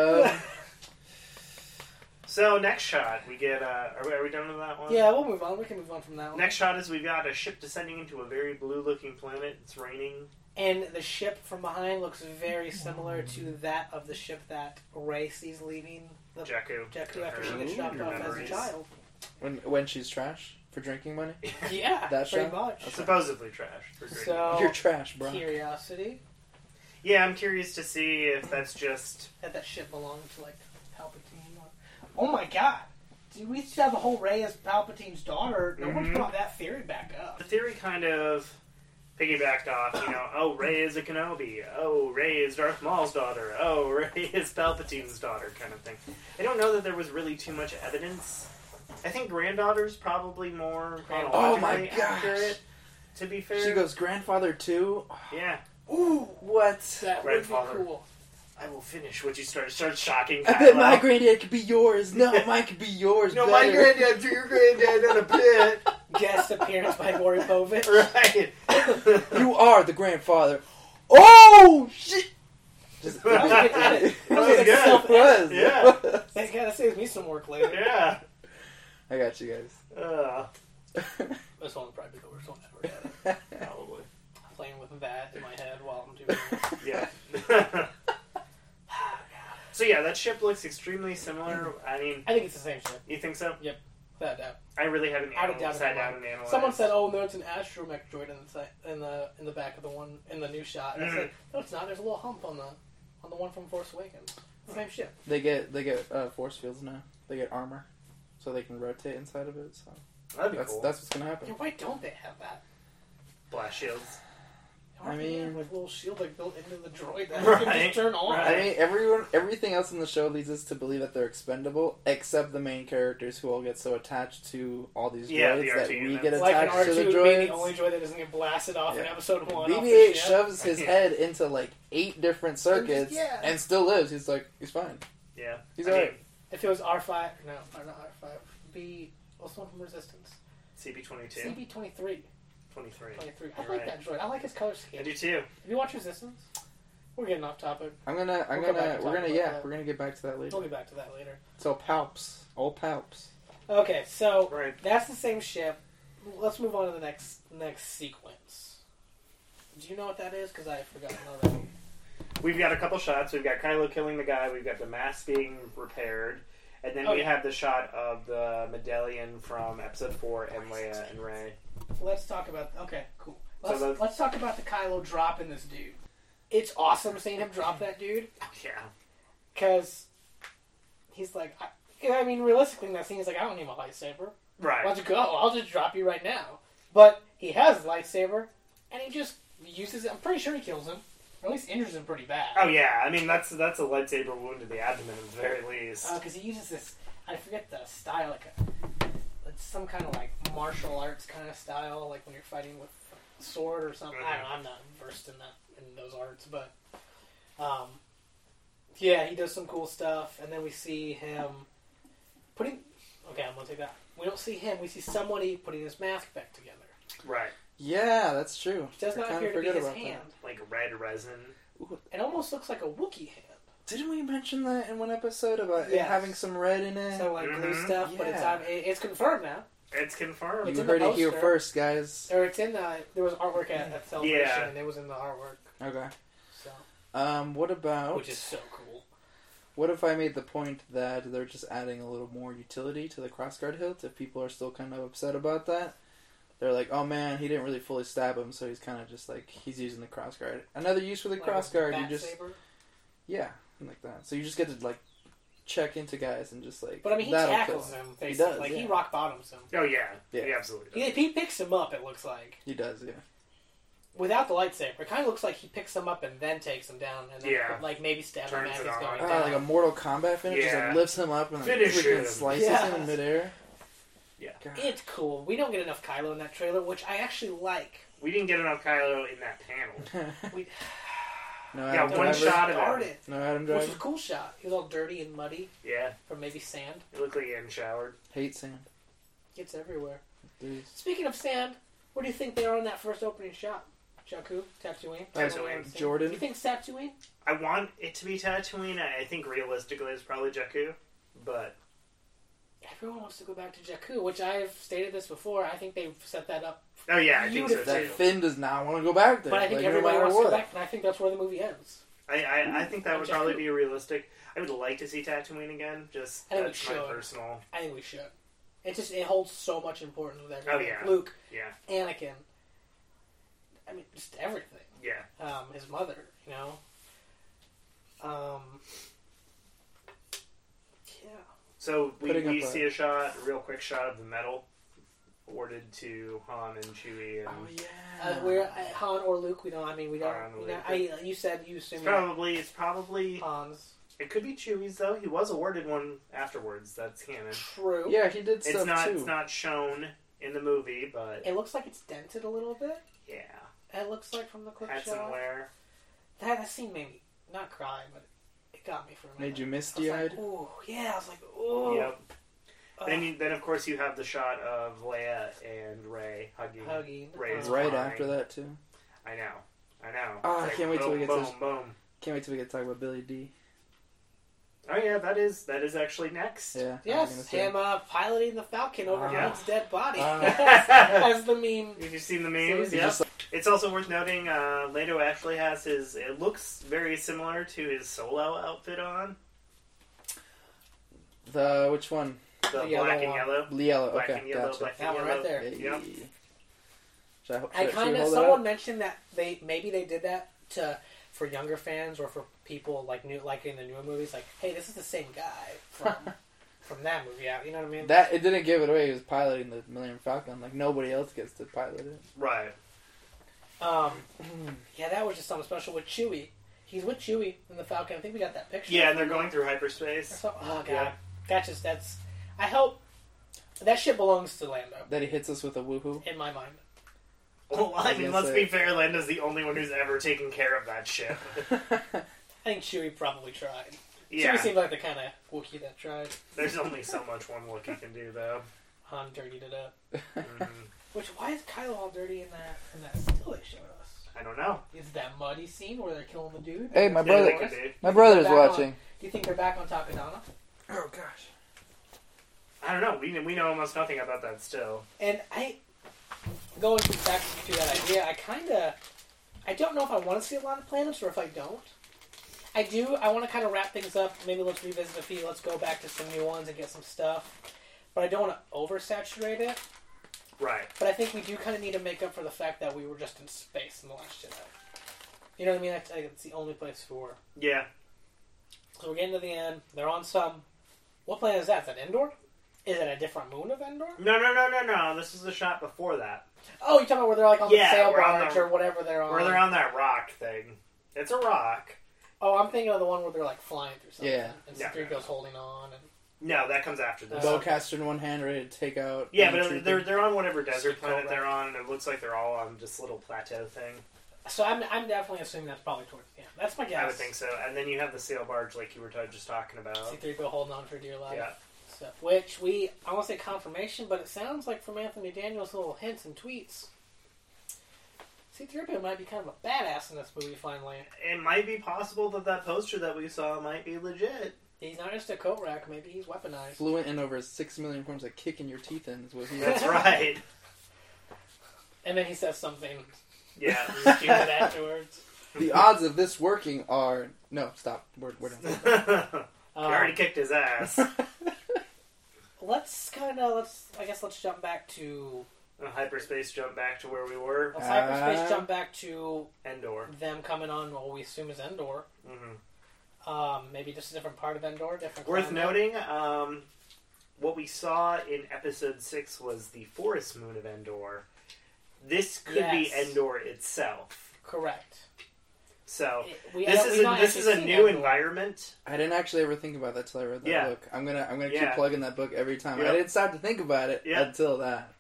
So, next shot, we get, are we done with that one?
Yeah, we'll move on. We can move on from that one.
Next shot is we've got a ship descending into a very blue-looking planet. It's raining.
And the ship from behind looks very similar to that of the ship that Rey sees leaving the
Jakku.
Jakku after she gets dropped
Your
off as a
memories.
child.
when she's trash for drinking money,
Yeah,
That
pretty
shot?
much.
Supposedly trash. For drinking.
So,
you're trash, bro.
curiosity
Yeah, I'm curious to see if that's just...
that ship belonged to, like, Palpatine. Oh my god! Dude, we used to have the whole Rey as Palpatine's daughter. No one's
Mhm.
brought that theory back up.
The theory kind of piggybacked off, oh, Rey is a Kenobi. Oh, Rey is Darth Maul's daughter. Oh, Rey is Palpatine's daughter, kind of thing. I don't know that there was really too much evidence. I think granddaughter's probably more
Oh my
chronologically
gosh.
accurate, to be fair.
She goes grandfather too.
Yeah.
Ooh,
What?
that would be
Grandfather.
cool.
I will finish what you start shocking
I bet
Kylo.
my granddad could be yours. No, mine could be yours.
No, my
better.
granddad's your granddad on a pit.
Guest appearance by Maury Povich.
Right.
You are the grandfather. Oh shit! Just,
That was good edit. That was
was
like
good.
self-edit.
Yeah.
That kind of saves me some work later.
Yeah.
I got you guys.
This one will probably be the worst one ever had.
Probably.
Playing with that in my head while I'm doing it.
Yeah. So yeah, that ship looks extremely similar. I mean,
I think it's the same ship.
you think so?
Without doubt.
I really haven't
Out of doubt in
sat
my
down
mind.
and analyzed.
Someone said, "Oh no, it's an astromech droid in the back of the one in the new shot." And I said, "No, it's not. There's a little hump on the one from Force Awakens. The same ship."
They get force fields now. They get armor, so they can rotate inside of it. So
That'd be
that's
cool.
that's what's gonna happen.
Yeah, why don't they have that?
Blast shields.
Why
I
don't they have,
mean-
like a little shield like built into the droid that you can
Right,
just turn on.
right.
I mean, everything else in the show leads us to believe that they're expendable, except the main characters who all get so attached to all these
Yeah,
droids
the
that
R2
we
units.
get
Like an
attached to the
R2 being
droids.
the only droid that doesn't get blasted off in
Yeah.
episode 1. off the
BB-8
ship.
shoves his head into like 8 different circuits
yeah.
and still lives. He's like, he's fine.
Yeah.
He's
I mean,
alright.
If it was R5, no, not R5. What's the one from Resistance?
CB-22.
CB-23.
23.
23. I
You're
like
right.
that droid. I like his color
I
scheme.
do too.
Have you watched Resistance? We're getting off topic.
We're gonna get back to that later.
We'll get back to that later.
So palps, all palps.
Okay, so
Right.
that's the same ship. Let's move on to the next sequence. Do you know what that is? Because I forgot already.
We've got a couple shots. We've got Kylo killing the guy. We've got the mask being repaired. And then we have the shot of the medallion from Episode 4 and Leia and Rey.
Let's talk about... Okay, cool.
So
Let's talk about the Kylo dropping this dude. It's awesome seeing him drop that dude.
Yeah.
Because he's like... I mean, realistically, in that scene, he's like, I don't need my lightsaber.
Right.
Let's go. I'll just drop you right now. But he has his lightsaber, and he just uses it. I'm pretty sure he kills him. Or at least injures him pretty bad.
Oh, yeah. I mean, that's a lightsaber wound to the abdomen at the very least.
Because he uses this... I forget the style. It's some kind of, like, martial arts kind of style. Like, when you're fighting with a sword or something. I don't know. I'm not versed in those arts. But, yeah, he does some cool stuff. And then we see him putting... Okay, I'm going to take that. We don't see him. We see somebody putting his mask back together.
Right.
Yeah, that's true.
It does not appear to be his hand.
Like red resin.
It almost looks like a Wookiee hand.
Didn't we mention that in one episode about it having some red in it?
So, like, glue stuff, but it's confirmed now.
It's confirmed.
You heard it here first, guys.
Or it's in the... There was artwork at Celebration, and it was in the artwork.
Okay.
So.
What about...
Which is so cool.
What if I made the point that they're just adding a little more utility to the crossguard hilt, if people are still kind of upset about that? They're like, oh man, he didn't really fully stab him, so he's kind of just like, he's using the crossguard. Another use for the crossguard, you just...
Saber?
Yeah, something like that. So you just get to, like, check into guys and just, like...
But I mean, he tackles him, basically.
He does,
like,
yeah.
he rock bottoms him.
Oh, yeah. He absolutely does.
He picks him up, it looks like.
He does, yeah.
Without the lightsaber. It kind of looks like he picks him up and then takes him down, and then, like, maybe stab him as he's going down.
Like a Mortal Kombat finish, just like lifts him up and then freaking slices him in midair.
Yeah.
God.
It's cool. We don't get enough Kylo in that trailer, which I actually like.
We didn't get enough Kylo in that panel.
No
Adam
Driver.
one shot of him.
No Adam Driver.
Which was a cool shot. He was all dirty and muddy.
Yeah.
From maybe sand.
It looked like he hadn't showered.
Hate sand.
Gets everywhere.
Dude.
Speaking of sand, where do you think they are in that first opening shot? Jakku? Tatooine?
Jordan.
Do you think it's Tatooine?
I want it to be Tatooine. I think realistically it's probably Jakku, but...
Everyone wants to go back to Jakku, which I've stated this before. I think they've set that up.
Oh yeah, I think so too.
That Finn does not want to go back there.
But I think
like,
everybody
no
wants to
what.
go back, and I think that's where the movie ends.
I think that would probably be realistic. I would like to see Tatooine again. Just
I think
that's
we
my
should.
personal.
I think we should. It holds so much importance with everything.
Oh yeah,
Luke,
yeah,
Anakin. I mean, just everything.
Yeah.
His mother, you know. Yeah.
So we see a real quick shot of the medal awarded to Han and Chewie. And
We're Han or Luke. We don't. I mean, we don't. You said you assume
it's probably
Han's.
It could be Chewie's though. He was awarded one afterwards. That's canon.
True.
Yeah, he did stuff too.
It's not shown in the movie, but
it looks like it's dented a little bit.
Yeah.
It looks like from the clip
had
shot.
some wear.
That scene made me not cry, but it got me for a minute.
Made you misty-eyed?
Ooh, yeah. I was like, ooh.
Yep. Then of course you have the shot of Leia and Rey hugging. Rey's
right
crying.
after that too.
I know.
Oh, I can't wait till we get
boom,
to
boom.
Can't wait till we get to talk about Billy D.
Oh yeah, that is actually next.
Yeah.
Yes, him piloting the Falcon over Han's dead body.
As
the meme.
Have you seen the memes? Yeah. It's also worth noting, Lando actually has it looks very similar to his Solo outfit on.
Which one?
The black and yellow.
Yellow,
black
okay,
and yellow,
gotcha.
black and
That one
yellow.
right there.
Yep.
Someone mentioned that maybe they did that for younger fans or for people like in the newer movies, like, hey, this is the same guy from that movie out. You know what I mean?
That it didn't give it away. He was piloting the Millennium Falcon. Like nobody else gets to pilot it.
Right.
Yeah, that was just something special with Chewie. He's with Chewie in the Falcon. I think we got that picture.
Yeah, and they're going through hyperspace.
Oh god, yeah. That's. I hope that shit belongs to Lando.
That he hits us with a woohoo.
In my mind.
Well, I mean, let's be fair. Lando's the only one who's ever taken care of that ship.
I think Chewie probably tried.
Yeah.
Chewie seemed like the kind of Wookiee that tried.
There's only so much one Wookiee can do, though.
Han dirtied it up.
Mm-hmm.
Which, why is Kylo all dirty in that still they showed us?
I don't know.
Is that muddy scene where they're killing the dude?
Hey, my
Yeah,
brother.
it could be.
My brother's
Back
watching.
On, do you think they're back on Takodana?
Oh gosh.
I don't know. We know almost nothing about that still.
And going back to that idea, I don't know if I want to see a lot of planets or if I don't. I do. I want to kind of wrap things up. Maybe let's revisit a few. Let's go back to some new ones and get some stuff. But I don't want to oversaturate it.
Right.
But I think we do kind of need to make up for the fact that we were just in space in The Last Jedi. You know what I mean? It's the only place for...
Yeah.
So we're getting to the end. They're on some... What planet is that? Is that Endor? Is it a different moon of Endor?
No. This is the shot before that.
Oh, you're talking about where they're like on the sail
we're on
barge
the-
or whatever they're on.
Where they're on that rock thing. It's a rock.
Oh, I'm thinking of the one where they're like flying through something.
Yeah.
And
Yeah.
C-3PO's holding on. And...
No, that comes after
The
this.
bowcaster in one hand, ready to take out.
Yeah,
any
but
trooper.
they're on whatever desert
Sweet
planet
Cobra.
they're on, and it looks like they're all on this little plateau thing.
So I'm definitely assuming that's probably towards the end. That's my guess.
I would think so. And then you have the sail barge, like you were just talking about.
C-3PO holding on for dear life.
Yeah.
So, which I won't say confirmation, but it sounds like from Anthony Daniels' little hints and tweets, C-3PO might be kind of a badass in this movie finally.
It might be possible that poster that we saw might be legit.
He's not just a coat rack, maybe he's weaponized.
Fluent in over 6 million forms of kicking your teeth in is what he
That's right.
And then he says something
Yeah.
stupid afterwards.
The odds of this working are... No, stop. We're done.
He already kicked his ass.
Let's jump back to...
Hyperspace jump back to where we were.
Let's hyperspace jump back to
Endor.
them coming on what we assume is Endor.
Mm-hmm.
Maybe just a different part of Endor, different
Worth
climate.
noting, what we saw in Episode 6 was the forest moon of Endor. This could be
Yes.
Endor itself.
Correct.
So,
We've
this
not
is a
actually
new
seen Endor.
environment.
I didn't actually ever think about that till I read that
Yeah.
book. I'm gonna
Yeah.
keep plugging that book every time.
Yep.
I didn't stop to think about it
Yep.
until that.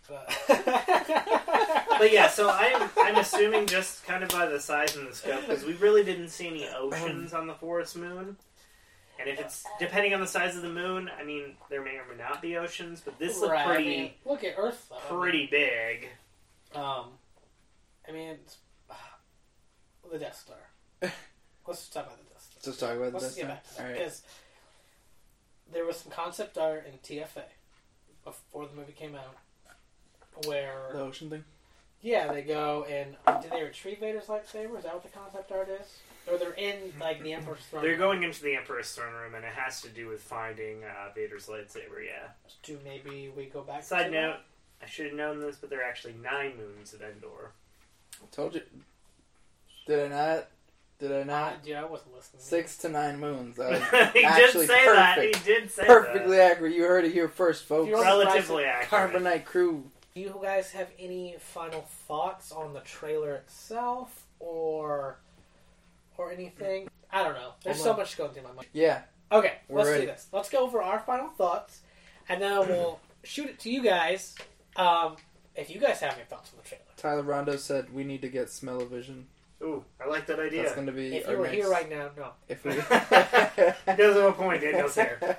But yeah, so I'm assuming just kind of by the size and the scope, because we really didn't see any oceans on the forest moon. And if it's, depending on the size of the moon, I mean, there may or may not be oceans, but this looked
Right,
pretty,
I mean, look at Earth, though.
pretty big.
I mean, it's, the Death Star. Let's just talk about the Death Star.
Just talk about
Let's
this
just get
now.
back to that.
All right.
Because there was some concept art in TFA before the movie came out where...
The ocean thing?
Yeah, they go and... Did they retrieve Vader's lightsaber? Is that what the concept art is? Or they're in, like, the Emperor's throne
They're
room?
going into the Emperor's throne room, and it has to do with finding Vader's lightsaber, yeah.
Do maybe we go back
Side
to
note, I should have known this, but there are actually 9 moons of Endor.
Told you. Did I not?
that? Dude, I wasn't listening.
6 to 9 moons. That was
He did
actually
say
perfect.
that. He did say
Perfectly
that.
accurate. You heard it here first, folks.
If you're
Relatively accurate.
Carbonite crew.
Do you guys have any final thoughts on the trailer itself, or anything? I don't know. There's
Hold
so
on.
much going through my mind.
Yeah.
Okay,
We're
let's
ready.
do this. Let's go over our final thoughts, and then we'll shoot it to you guys. If you guys have any thoughts on the trailer.
Tyler Rondo said we need to get smell-o-vision.
Ooh, I like that idea.
That's going to be
If
our
you were
next...
here right now, no.
If we...
He does have a point, Daniel's here.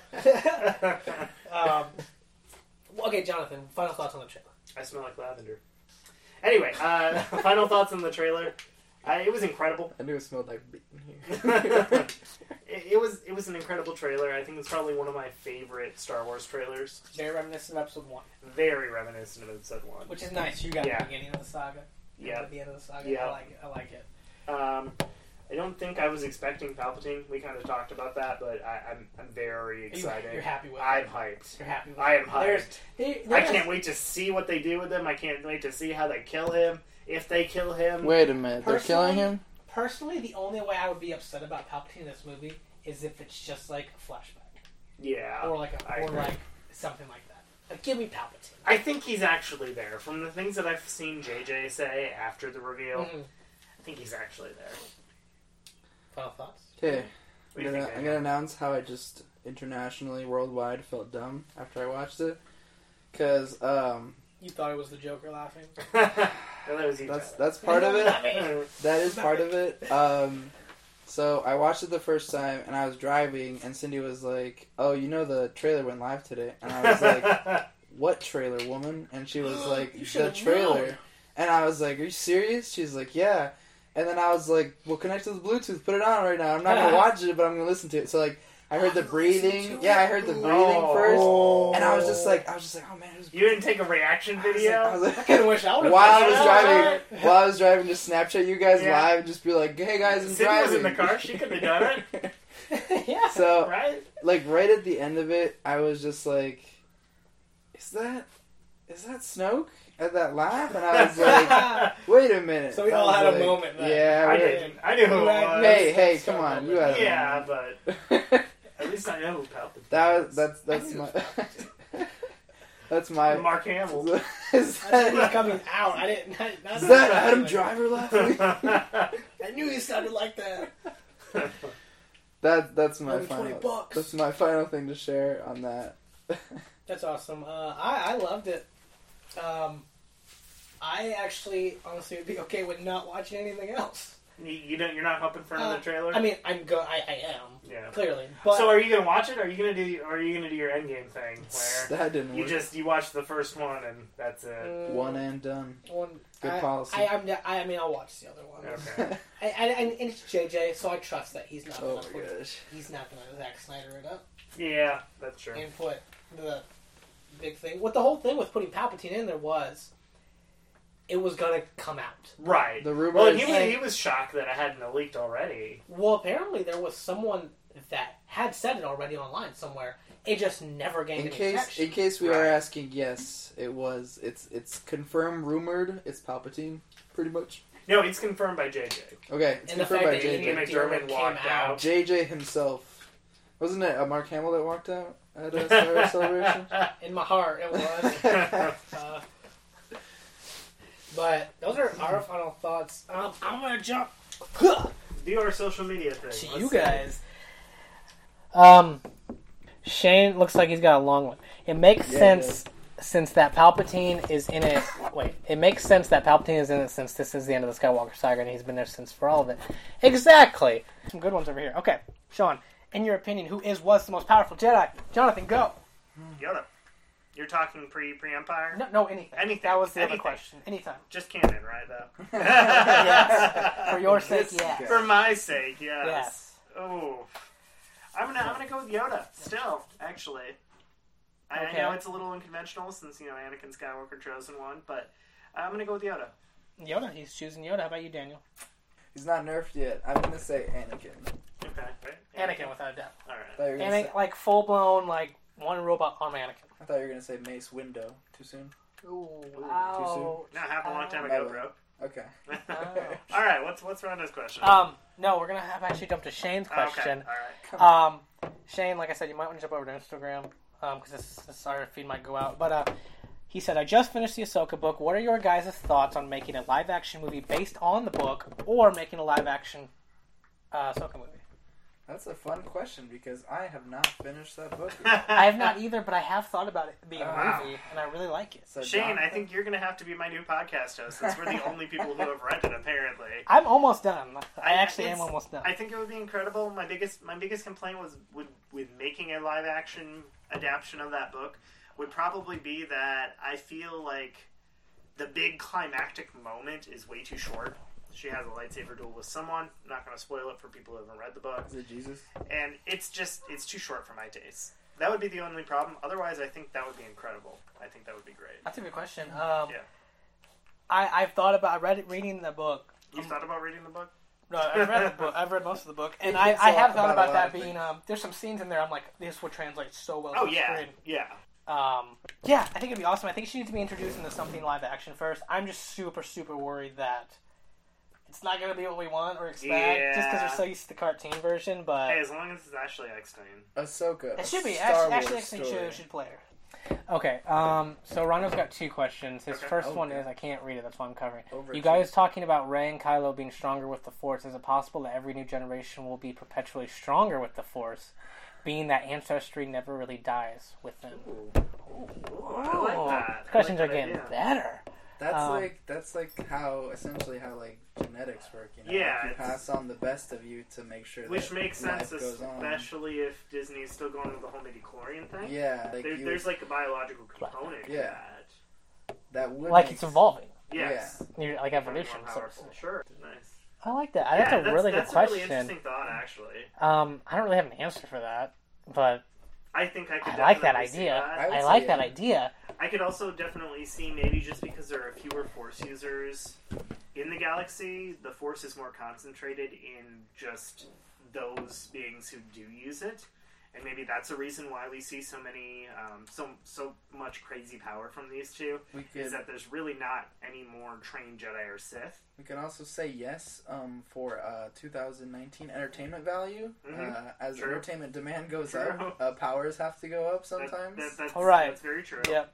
Okay, Jonathan, final thoughts on the trailer.
I smell like lavender. Anyway, final thoughts on the trailer. It was incredible.
I knew it smelled like beet in here.
It was an incredible trailer. I think it's probably one of my favorite Star Wars trailers.
Very reminiscent of Episode 1,
Very reminiscent of Episode 1.
which is nice. You got
Yeah.
the beginning of the saga.
Yeah.
At the end of the saga.
Yeah.
I like it.
I don't think I was expecting Palpatine. We kind of talked about that, but I'm very excited.
You're happy with it.
I'm hyped.
You're happy with
I
it.
am hyped. I
There's-
can't wait to see what they do with him. I can't wait to see how they kill him. If they kill him.
Wait a minute. They're killing him?
Personally, the only way I would be upset about Palpatine in this movie is if it's just like a flashback.
Yeah.
Or like
I agree.
something like that. Like, give me Palpatine.
I think he's actually there. From the things that I've seen JJ say after the reveal,
Mhm.
I think he's actually there.
Final thoughts?
Okay.
What do you think,
I'm going to announce how I just internationally, worldwide, felt dumb after I watched it. Because,
You thought it was the Joker laughing?
No, that was you,
that's part of it.
Tyler.
That is part of it. So I watched it the first time, and I was driving, and Cindy was like, "Oh, you know the trailer went live today," and I was like, what trailer, woman? And she was like,
You
the
should've
trailer.
known.
And I was like, are you serious? She's like, yeah. And then I was like, well, connect to the Bluetooth, put it on right now. I'm not going to watch it, but I'm going to listen to it. So, like, I heard the breathing. Yeah, I heard the breathing first. And I was just like, oh, man. It was
You didn't take a reaction video?
I was like,
I kind of wish I would have.
while I was driving, just Snapchat you guys live and just be like, hey, guys, I'm
Sydney
driving.
was in the car. She could have done it.
Yeah.
So,
Right?
like, right at the end of it, I was just like, is that Snoke at that laugh? And I was like, wait a minute.
So we
I
all
was
had a
like,
moment then.
Yeah.
I
we-
didn't. I knew who it was.
Hey, come on. You had a
Yeah,
moment.
but at least I know who Palpatine is.
That's my... That's my...
Mark Hamill.
Is
That's
that,
coming out. I didn't.
is that Adam Driver laughing?
I knew he sounded like that.
That's my
Only
final...
$20.
That's my final thing to share on that.
That's awesome. I loved it. I actually, honestly, would be okay with not watching anything else.
You're not hoping for another trailer?
I mean, I am.
Yeah.
Clearly. But
So are you gonna watch it? Or are you gonna do your Endgame thing where
That didn't work.
you watch the first one and that's it?
One and done. Good
I,
policy.
I mean, I'll watch the other one.
Okay.
And it's JJ, so I trust that he's not
Oh
gonna
my gosh.
he's not gonna Zack Snyder it up
Yeah, that's true.
and put the big thing. What the whole thing with putting Palpatine in there was, it was gonna come out.
Right.
The rumor
Well,
is-
he was shocked that it hadn't leaked already.
Well, apparently there was someone that had said it already online somewhere. It just never gained any traction.
In case we are
Right.
asking, yes, it was. It's confirmed, rumored. It's Palpatine, pretty much.
No, it's confirmed by JJ.
Okay, it's
And the
confirmed
fact
by
that
Ian
JJ.
McDermott
came
walked out.
JJ himself. Wasn't it Mark Hamill that walked out at a Star Wars Celebration?
In my heart, it was. But those are our final thoughts. I'm gonna jump
Do our social media thing.
to
Let's
you
see.
guys. Shane looks like he's got a long one. It makes
Yeah,
sense since that Palpatine is in it. Wait, it makes sense that Palpatine is in it since this is the end of the Skywalker saga and he's been there since for all of it. Exactly. Some good ones over here. Okay, Sean, in your opinion, who was the most powerful Jedi? Jonathan, go.
Yoda. You're talking pre-Empire?
No, anything.
Anything.
That was the other
Anything.
question. Anytime.
Just canon, right, though?
Yes. For your sake, yes.
For my sake, yes.
Yes.
Oh. I'm gonna go with Yoda, still, actually. I
Okay.
know it's a little unconventional since, Anakin Skywalker chosen one, but I'm gonna go with Yoda.
Yoda, he's choosing Yoda. How about you, Daniel?
He's not nerfed yet. I'm gonna say Anakin.
Okay. Right?
Anakin, without a doubt.
I
Alright.
thought you were gonna
Anakin,
say,
like full blown, like one robot arm Anakin.
I thought you were gonna say Mace Windu. Too soon.
Ooh,
wow.
No, happened a long time
Oh.
ago, bro.
Okay.
Alright, what's Rhonda's question?
No, we're gonna have actually jump to Shane's question.
Okay, alright.
Shane, like I said, you might want to jump over to Instagram because this our feed might go out. But he said, I just finished the Ahsoka book. What are your guys' thoughts on making a live action movie based on the book or making a live action Ahsoka movie?
That's a fun question because I have not finished that book.
I have not either, but I have thought about it being a
Wow.
movie, and I really like it.
So
Shane, I
Jonathan?
think you're going to have to be my new podcast host since we're the only people who have read it, apparently.
I'm almost done. I actually
it's-
am almost done.
I think it would be incredible. My biggest complaint was with making a live action adaptation of that book would probably be that I feel like the big climactic moment is way too short. She has a lightsaber duel with someone. I'm not going to spoil it for people who haven't read the book.
Is it Jesus?
And it's too short for my taste. That would be the only problem. Otherwise, I think that would be incredible. I think that would be great.
That's a good question.
Yeah.
I've thought about reading the book.
You thought about reading the book?
No, I've read the book. I've read most of the book, and
It's
I have thought
about
about
a lot
that
of
being. There's some scenes in there. I'm like, this would translate so well.
Oh,
to the
yeah.
screen.
Yeah.
Yeah, I think it'd be awesome. I think she needs to be introduced into something live action first. I'm just super, super worried that it's not going to be what we want or expect, just because we're so used to the cartoon version. But
Hey, as long as it's Ashley Eckstein.
Ahsoka.
it should be.
Star
Ashley
Wars
Eckstein
story.
should play her. Okay, so Rondo's got two questions. His
Okay.
first one
Okay.
is, I can't read it, that's why I'm covering it.
Over
You
it,
guys
please.
talking about Rey and Kylo being stronger with the Force. Is it possible that every new generation will be perpetually stronger with the Force, being that ancestry never really dies with them?
I like that.
Questions
I
are
like that
getting
idea.
better.
That's like how like genetics work. You know?
Yeah,
Like, you pass on the best of you to make sure.
Which
that
makes sense,
life goes on.
especially if Disney's still going with the whole midichlorian thing.
Yeah, like
There's like a biological component to
Yeah.
that.
would
Like
make
it's evolving.
Yes.
You're, like evolution.
More powerful. Sure. Nice.
I like that. That's a really good
that's
question.
That's a really interesting thought, actually.
I don't really have an answer for that, but
I think I could.
I like that
definitely see
idea.
that.
I like that idea.
I could also definitely see maybe just because there are fewer Force users in the galaxy, the Force is more concentrated in just those beings who do use it, and maybe that's a reason why we see so many, so much crazy power from these two. Is that there's really not any more trained Jedi or Sith.
We can also say yes for 2019 entertainment value. As
True.
entertainment demand goes
True.
up, powers have to go up sometimes.
All right.
That's very true.
Yep.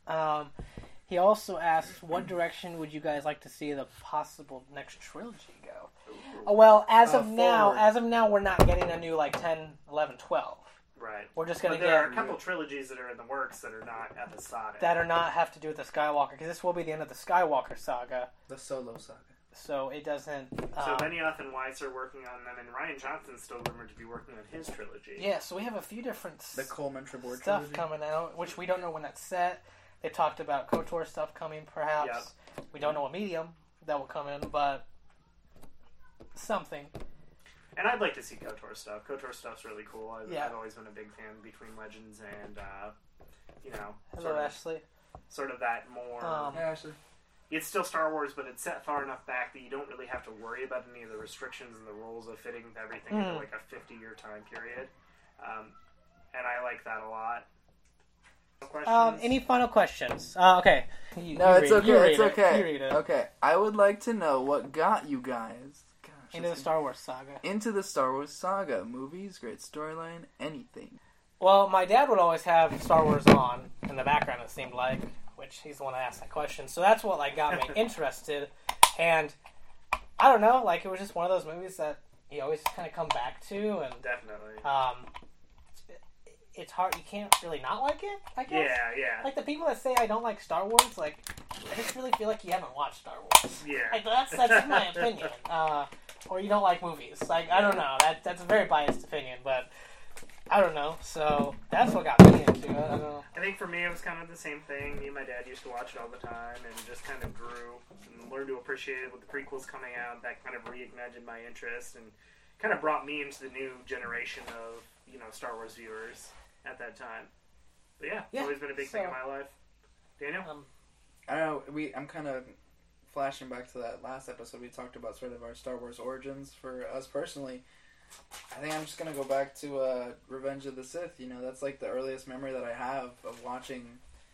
He also asked, what direction would you guys like to see the possible next trilogy go? Well, as of now, we're not getting a new, 10, 11, 12.
Right.
We're just going to
But
get...
there are a couple trilogies that are in the works that are not episodic.
That are not have to do with the Skywalker, because this will be the end of the Skywalker saga.
The Solo saga.
So it doesn't...
So Benioff and Weiss are working on them, and Rian Johnson's still rumored to be working on his trilogy.
Yeah, so we have a few different
The Coleman Trebor
stuff
trilogy.
coming out, which we don't know when that's set. They talked about KOTOR stuff coming, perhaps.
Yep.
We don't know a medium that will come in, but something.
And I'd like to see KOTOR stuff. KOTOR stuff's really cool.
Yeah.
I've always been a big fan between Legends and,
Hello, Ashley.
sort of that more...
Yeah, Ashley.
It's still Star Wars, but it's set far enough back that you don't really have to worry about any of the restrictions and the rules of fitting everything into like a 50-year time period. And I like that a lot. Questions?
Any final questions? Okay.
It's okay. It's okay.
You read it.
Okay. I would like to know what got you guys
Into the Star Wars saga.
into the Star Wars saga. Movies, great storyline, anything.
Well, my dad would always have Star Wars on in the background, it seemed like, which he's the one that asked that question. So that's what got me interested. And I don't know, it was just one of those movies that you always kind of come back to. And
Definitely.
it's hard. You can't really not like it, I guess.
Yeah.
The people that say I don't like Star Wars, I just really feel like you haven't watched Star Wars.
Yeah.
That's my opinion. Or you don't like movies. I don't know. That's a very biased opinion, but I don't know. So that's what got me into it. I don't know.
I think for me it was kind of the same thing. Me and my dad used to watch it all the time and just kind of grew and learned to appreciate it with the prequels coming out. That kind of reignited my interest and kind of brought me into the new generation of, Star Wars viewers at that time. But yeah, it's always been a big thing in my life. Daniel?
I don't know. I'm kind of flashing back to that last episode. We talked about sort of our Star Wars origins for us personally. I think I'm just gonna go back to Revenge of the Sith. That's the earliest memory that I have of watching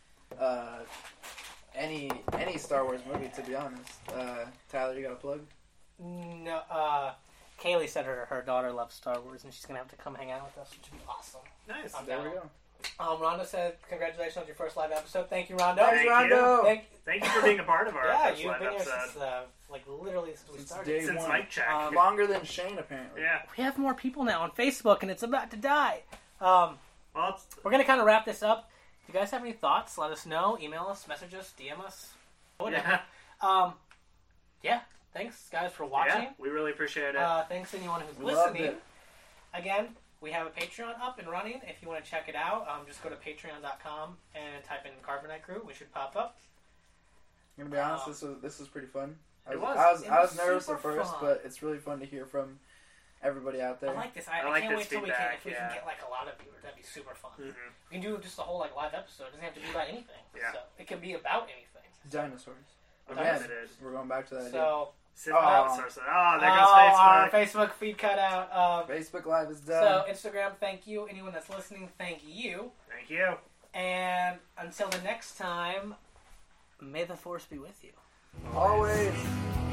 any Star Wars movie. To be honest, Tyler, you got a plug?
No. Kaylee said her daughter loves Star Wars, and she's gonna have to come hang out with us, which would be awesome.
Nice.
There we go.
Rhonda said, "Congratulations on your first live episode." Thank you, Rhonda.
Thank
Rondo.
you. Thank you for being a part of our first
you've
live
been here
episode.
since literally since we
Since
started.
day
Since
one.
Mike check.
Longer than Shane, apparently.
Yeah.
We have more people now on Facebook, and it's about to die.
Well,
We're going to kind of wrap this up. If you guys have any thoughts, let us know. Email us, message us, DM us, whatever.
Yeah.
Thanks, guys, for watching.
Yeah, we really appreciate it.
Thanks to anyone who's
We loved
listening.
it.
Again, we have a Patreon up and running. If you want to check it out, just go to patreon.com and type in Carbonite Crew. We should pop up.
I'm gonna be honest. This was pretty fun. I
It
was
was.
I was nervous
super
at first,
fun.
but it's really fun to hear from everybody out there.
I like this.
I
I
like
can't
this
wait till
feedback,
if we
yeah.
can get a lot of viewers. That'd be super fun.
Mhm.
We can do just a whole live episode. It doesn't have to be about anything.
Yeah.
So it can be about anything.
Dinosaurs.
Unlimited.
We're going back to that.
So
Sith
Oh.
dinosaurs. Oh, there
our
goes Facebook.
Facebook feed cut out.
Facebook Live is
So
done.
Instagram, thank you. Anyone that's listening, thank you.
Thank you.
And until the next time, may the force be with you.
Always.